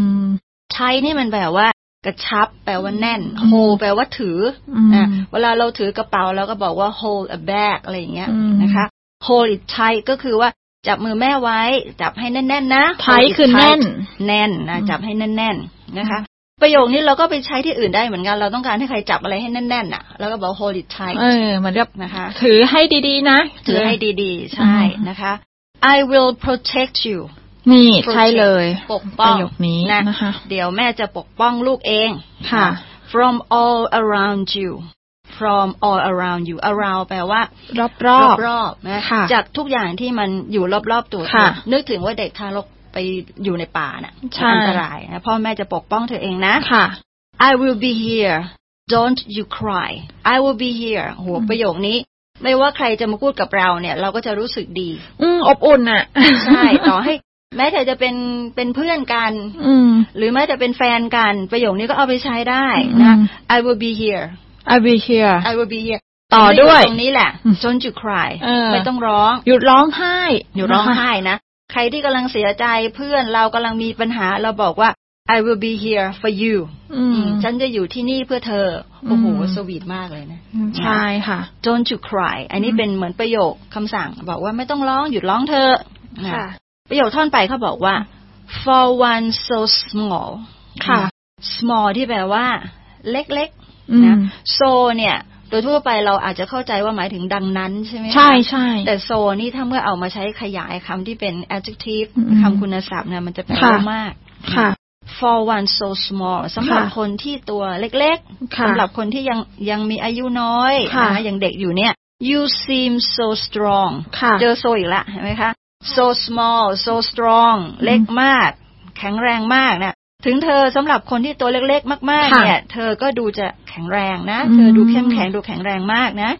tight นี่มันแปลว่ากระชับแปลว่าแน่น hold แปลว่าถือเวลาเราถือกระเป๋าเราก็บอกว่า hold a bag อะไรอย่างเงี้ยนะคะ hold it tight ก็คือว่าจับมือแม่ไว้จับให้แน่นๆนะ tight คือแน่นนะจับให้แน่นๆนะคะประโยคนี้เราก็ไปใช้ที่อื่นได้เหมือนกันเราต้องการให้ใครจับอะไรให้แน่นๆน่ะแล้วก็บอก hold it tight เหมือนกับนะคะถือให้ดีๆนะถือให้ดีๆใช่นะคะ I will protect you นี่ใช่เลยปกป้องประโยคนี้นะคะเดี๋ยวแม่จะปกป้องลูกเองค่ะ from all around you from all around you around แปลว่ารอบๆนะจากทุกอย่างที่มันอยู่รอบๆตัวนึกถึงว่าเด็กทารกไปอยู่ในป่าน่ะอันตรายนะพ่อแม่จะปกป้องเธอเองนะค่ะ I will be here don't you cry I will be here โหประโยคนี้ไม่ว่าใครจะมาพูดกับเราเนี่ยเราก็จะรู้สึกดีอบอุ่นอ่ะใช่ต่อให้แม้แต่จะเป็นเพื่อนกันหรือแม้แต่เป็นแฟนกันประโยคนี้ก็เอาไปใช้ได้นะ I will be here I will be here I will be here ต่อด้วยตรงนี้แหละ don't you cry ไม่ต้องร้องหยุดร้องไห้หยุดร้องไห้นะใครที่กำลังเสียใจเพื่อนเรากำลังมีปัญหาเราบอกว่า I will be here for you ฉันจะอยู่ที่นี่เพื่อเธอโอ้โหสวีทมากเลยนะใช่ค่ะ Don't you cry อันนี้เป็นเหมือนประโยคคำสั่งบอกว่าไม่ต้องร้องหยุดร้องเธอค่ะประโยคท่อนไปเขาบอกว่า for one so small ค่ะ small ที่แปลว่าเล็กๆนะ so เนี่ยโดยทั่วไปเราอาจจะเข้าใจว่าหมายถึงดังนั้นใช่ไหมคะใช่ใช่แต่โซนี่ถ้าเมื่อเอามาใช้ขยายคำที่เป็น adjective คำคุณศัพท์เนี่ยมันจะแปลว่ามากค่ะ for one so small สำหรับคนที่ตัวเล็กๆสำหรับคนที่ยังมีอายุน้อยนะยังเด็กอยู่เนี่ย you seem so strong เจอโซอีกละเห็นไหมคะ so small so strong เล็กมากแข็งแรงมากเนี่ยถึงเธอสำหรับคนที่ตัวเล็กๆมากๆเนี่ยเธอก็ดูจะแข็งแรงนะเธอดูเข้มแข็งดูแข็งแรงมากนะ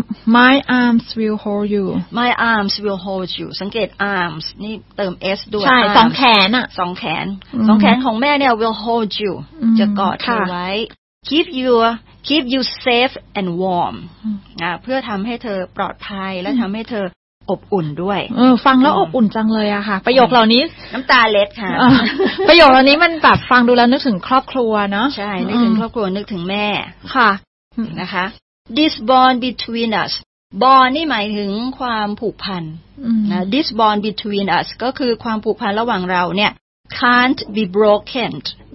My arms will hold you My arms will hold you สังเกต arms นี่เติม s ด้วยใช่สองแขนอ่ะสองแขนของแม่เนี่ย will hold you จะกอดเธอไว้ keep you safe and warm เพื่อทำให้เธอปลอดภัยและทำให้เธออบอุ่นด้วยฟังแล้วอบอุ่นจังเลยอะค่ะประโยคเหล่านี้น้ำตาเล็ดค่ะประโยคเหล่านี้มันแบบฟังดูแล้วนึกถึงครอบครัวเนาะใช่นึกถึงครอบครัวนึกถึงแม่ค่ะนะคะ this bond between us bond นี่หมายถึงความผูกพันนะ this bond between us ก็คือความผูกพันระหว่างเราเนี่ย can't be broken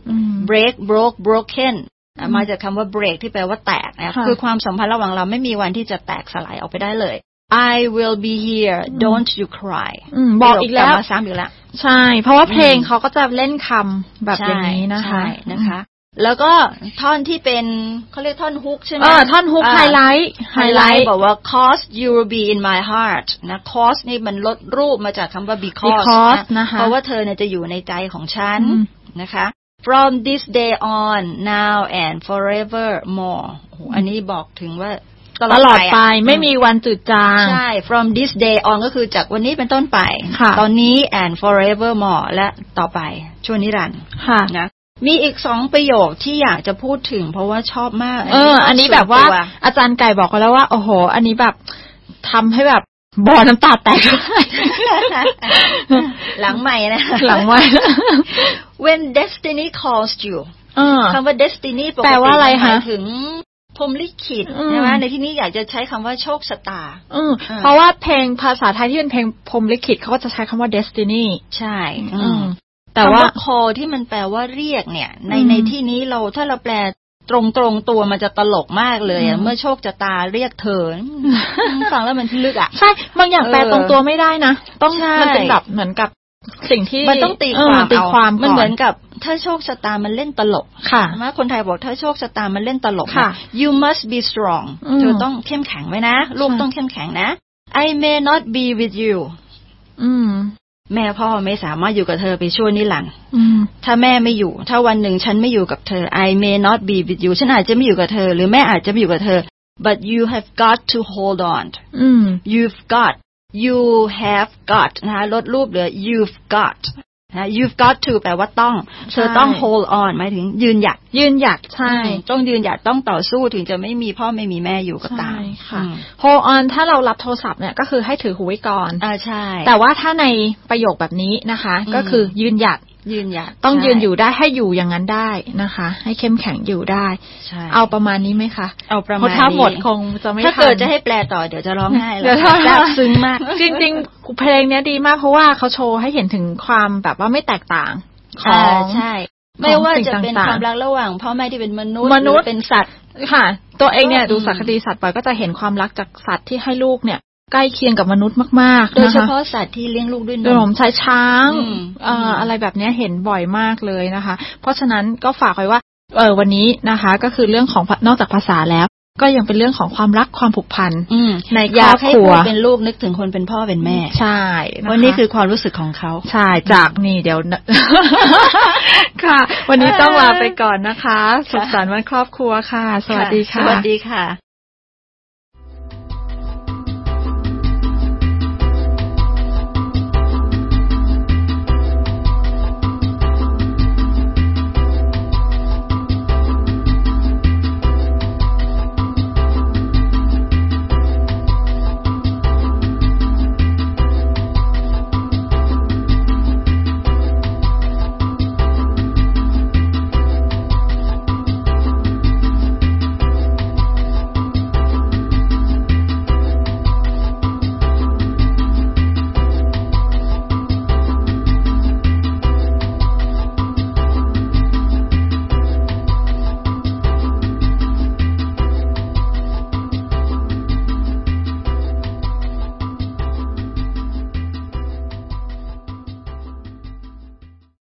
broken มาจากคำว่า break ที่แปลว่าแตกนะคือความสัมพันธ์ระหว่างเราไม่มีวันที่จะแตกสลายออกไปได้เลยI will be here don't you cry บอกอีกแล้วซ้ำอีกแล้วใช่เพราะว่าเพลงเขาก็จะเล่นคำแบบอย่างนี้นะคะแล้วก็ท่อนที่เป็นเขาเรียกท่อนฮุกใช่ไหมท่อนฮุกไฮไลท์บอกว่า cause you will be in my heart นะ cause นี่มันลดรูปมาจากคำว่า because นะคะเพราะว่าเธอเนี่ยจะอยู่ในใจของฉันนะคะ from this day on now and forevermore อันนี้บอกถึงว่าตลอดไปไม่มีวันจืดจางใช่ from this day on ก็คือจากวันนี้เป็นต้นไปตอนนี้ and forevermore และต่อไปชั่วนิรันดร์นะมีอีก2ประโยคที่อยากจะพูดถึงเพราะว่าชอบมากอันนี้แบบว่าอาจารย์ไก่บอกแล้วว่าโอ้โหอันนี้แบบทำให้แบบบ่อน้ำตาแตกหลังใหม่นะหลังใหม่ when destiny calls you คำว่า destiny แปลว่าอะไรคะถึงผรหมลิขิตใช่ไหมในที่นี้อยากจะใช้คำว่าโชคชะตาเพราะว่าเพลงภาษาไทยที่เป็นเพลงพรหมลิขิตเขาก็จะใช้คำว่า destiny ใช่แต่ว่า call ที่มันแปลว่าเรียกเนี่ยในที่นี้ถ้าเราแปลตรงตัวมันจะตลกมากเลยเมื่อโชคชะตาเรียกเธอฟังแล้วมันลึกอ่ะใช่บางอย่างแปลตรงตัวไม่ได้นะต้องมันเป็นแบบเหมือนกับสิ่งที่มันต้องตีความมันเหมือนกับถ้าโชคชะตามันเล่นตลกค่ะว่าคนไทยบอกถ้าโชคชะตามันเล่นตลก you must be strong เธอต้องเข้มแข็งไว้นะลูกต้องเข้มแข็งนะ I may not be with you แม่พ่อไม่สามารถอยู่กับเธอไปชั่วนิรันดร์ถ้าแม่ไม่อยู่ถ้าวันหนึ่งฉันไม่อยู่กับเธอ I may not be with you ฉันอาจจะไม่อยู่กับเธอหรือแม่อาจจะไม่อยู่กับเธอ but you have got to hold on you have got นะคะลดรูปเหลือ you've got นะ you've got to แปลว่าต้องเธอต้อง hold on หมายถึงยืนหยัดใช่ต้องยืนหยัดต้องต่อสู้ถึงจะไม่มีพ่อไม่มีแม่อยู่ก็ตามค่ะ hold on ถ้าเรารับโทรศัพท์เนี่ยก็คือให้ถือหูไว้ก่อนใช่แต่ว่าถ้าในประโยคแบบนี้นะคะก็คือยืนหยัดต้องยืนอยู่ได้ให้อยู่อย่างนั้นได้นะคะให้เข้มแข็งอยู่ได้เอาประมาณนี้ไหมคะเอาประมาณนี้ถ้าหมดคงจะไม่ทันถ้าเกิดจะให้แปลต่อเดี๋ยวจะร้องไห้แล้วซาบซึ้งมากจริงๆเพลงนี้ดีมากเพราะว่าเขาโชว์ให้เห็นถึงความแบบว่าไม่แตกต่างของใช่ไม่ว่าจะเป็นความรักระหว่างพ่อแม่ที่เป็นมนุษย์หรือเป็นสัตว์ค่ะตัวเองเนี่ยดูสารคดีสัตว์บ่อยก็จะเห็นความรักจากสัตว์ที่ให้ลูกเนี่ยใกล้เคียงกับมนุษย์มากๆโดยเฉพาะสัตว์ที่เลี้ยงลูกด้วยนมใช้ช้างอะไรแบบนี้เห็นบ่อยมากเลยนะคะเพราะฉะนั้นก็ฝากไว้ว่าวันนี้นะคะก็คือเรื่องของนอกจากภาษาแล้วก็ยังเป็นเรื่องของความรักความผูกพันในครอบครัวเป็นลูกนึกถึงคนเป็นพ่อเป็นแม่ใช่วันนี้คือความรู้สึกของเขาใช่จากนี่เดี๋ยวค่ะวันนี้ต้องลาไปก่อนนะคะสุขสันต์วันครอบครัวค่ะสวัสดีค่ะสวัสดีค่ะ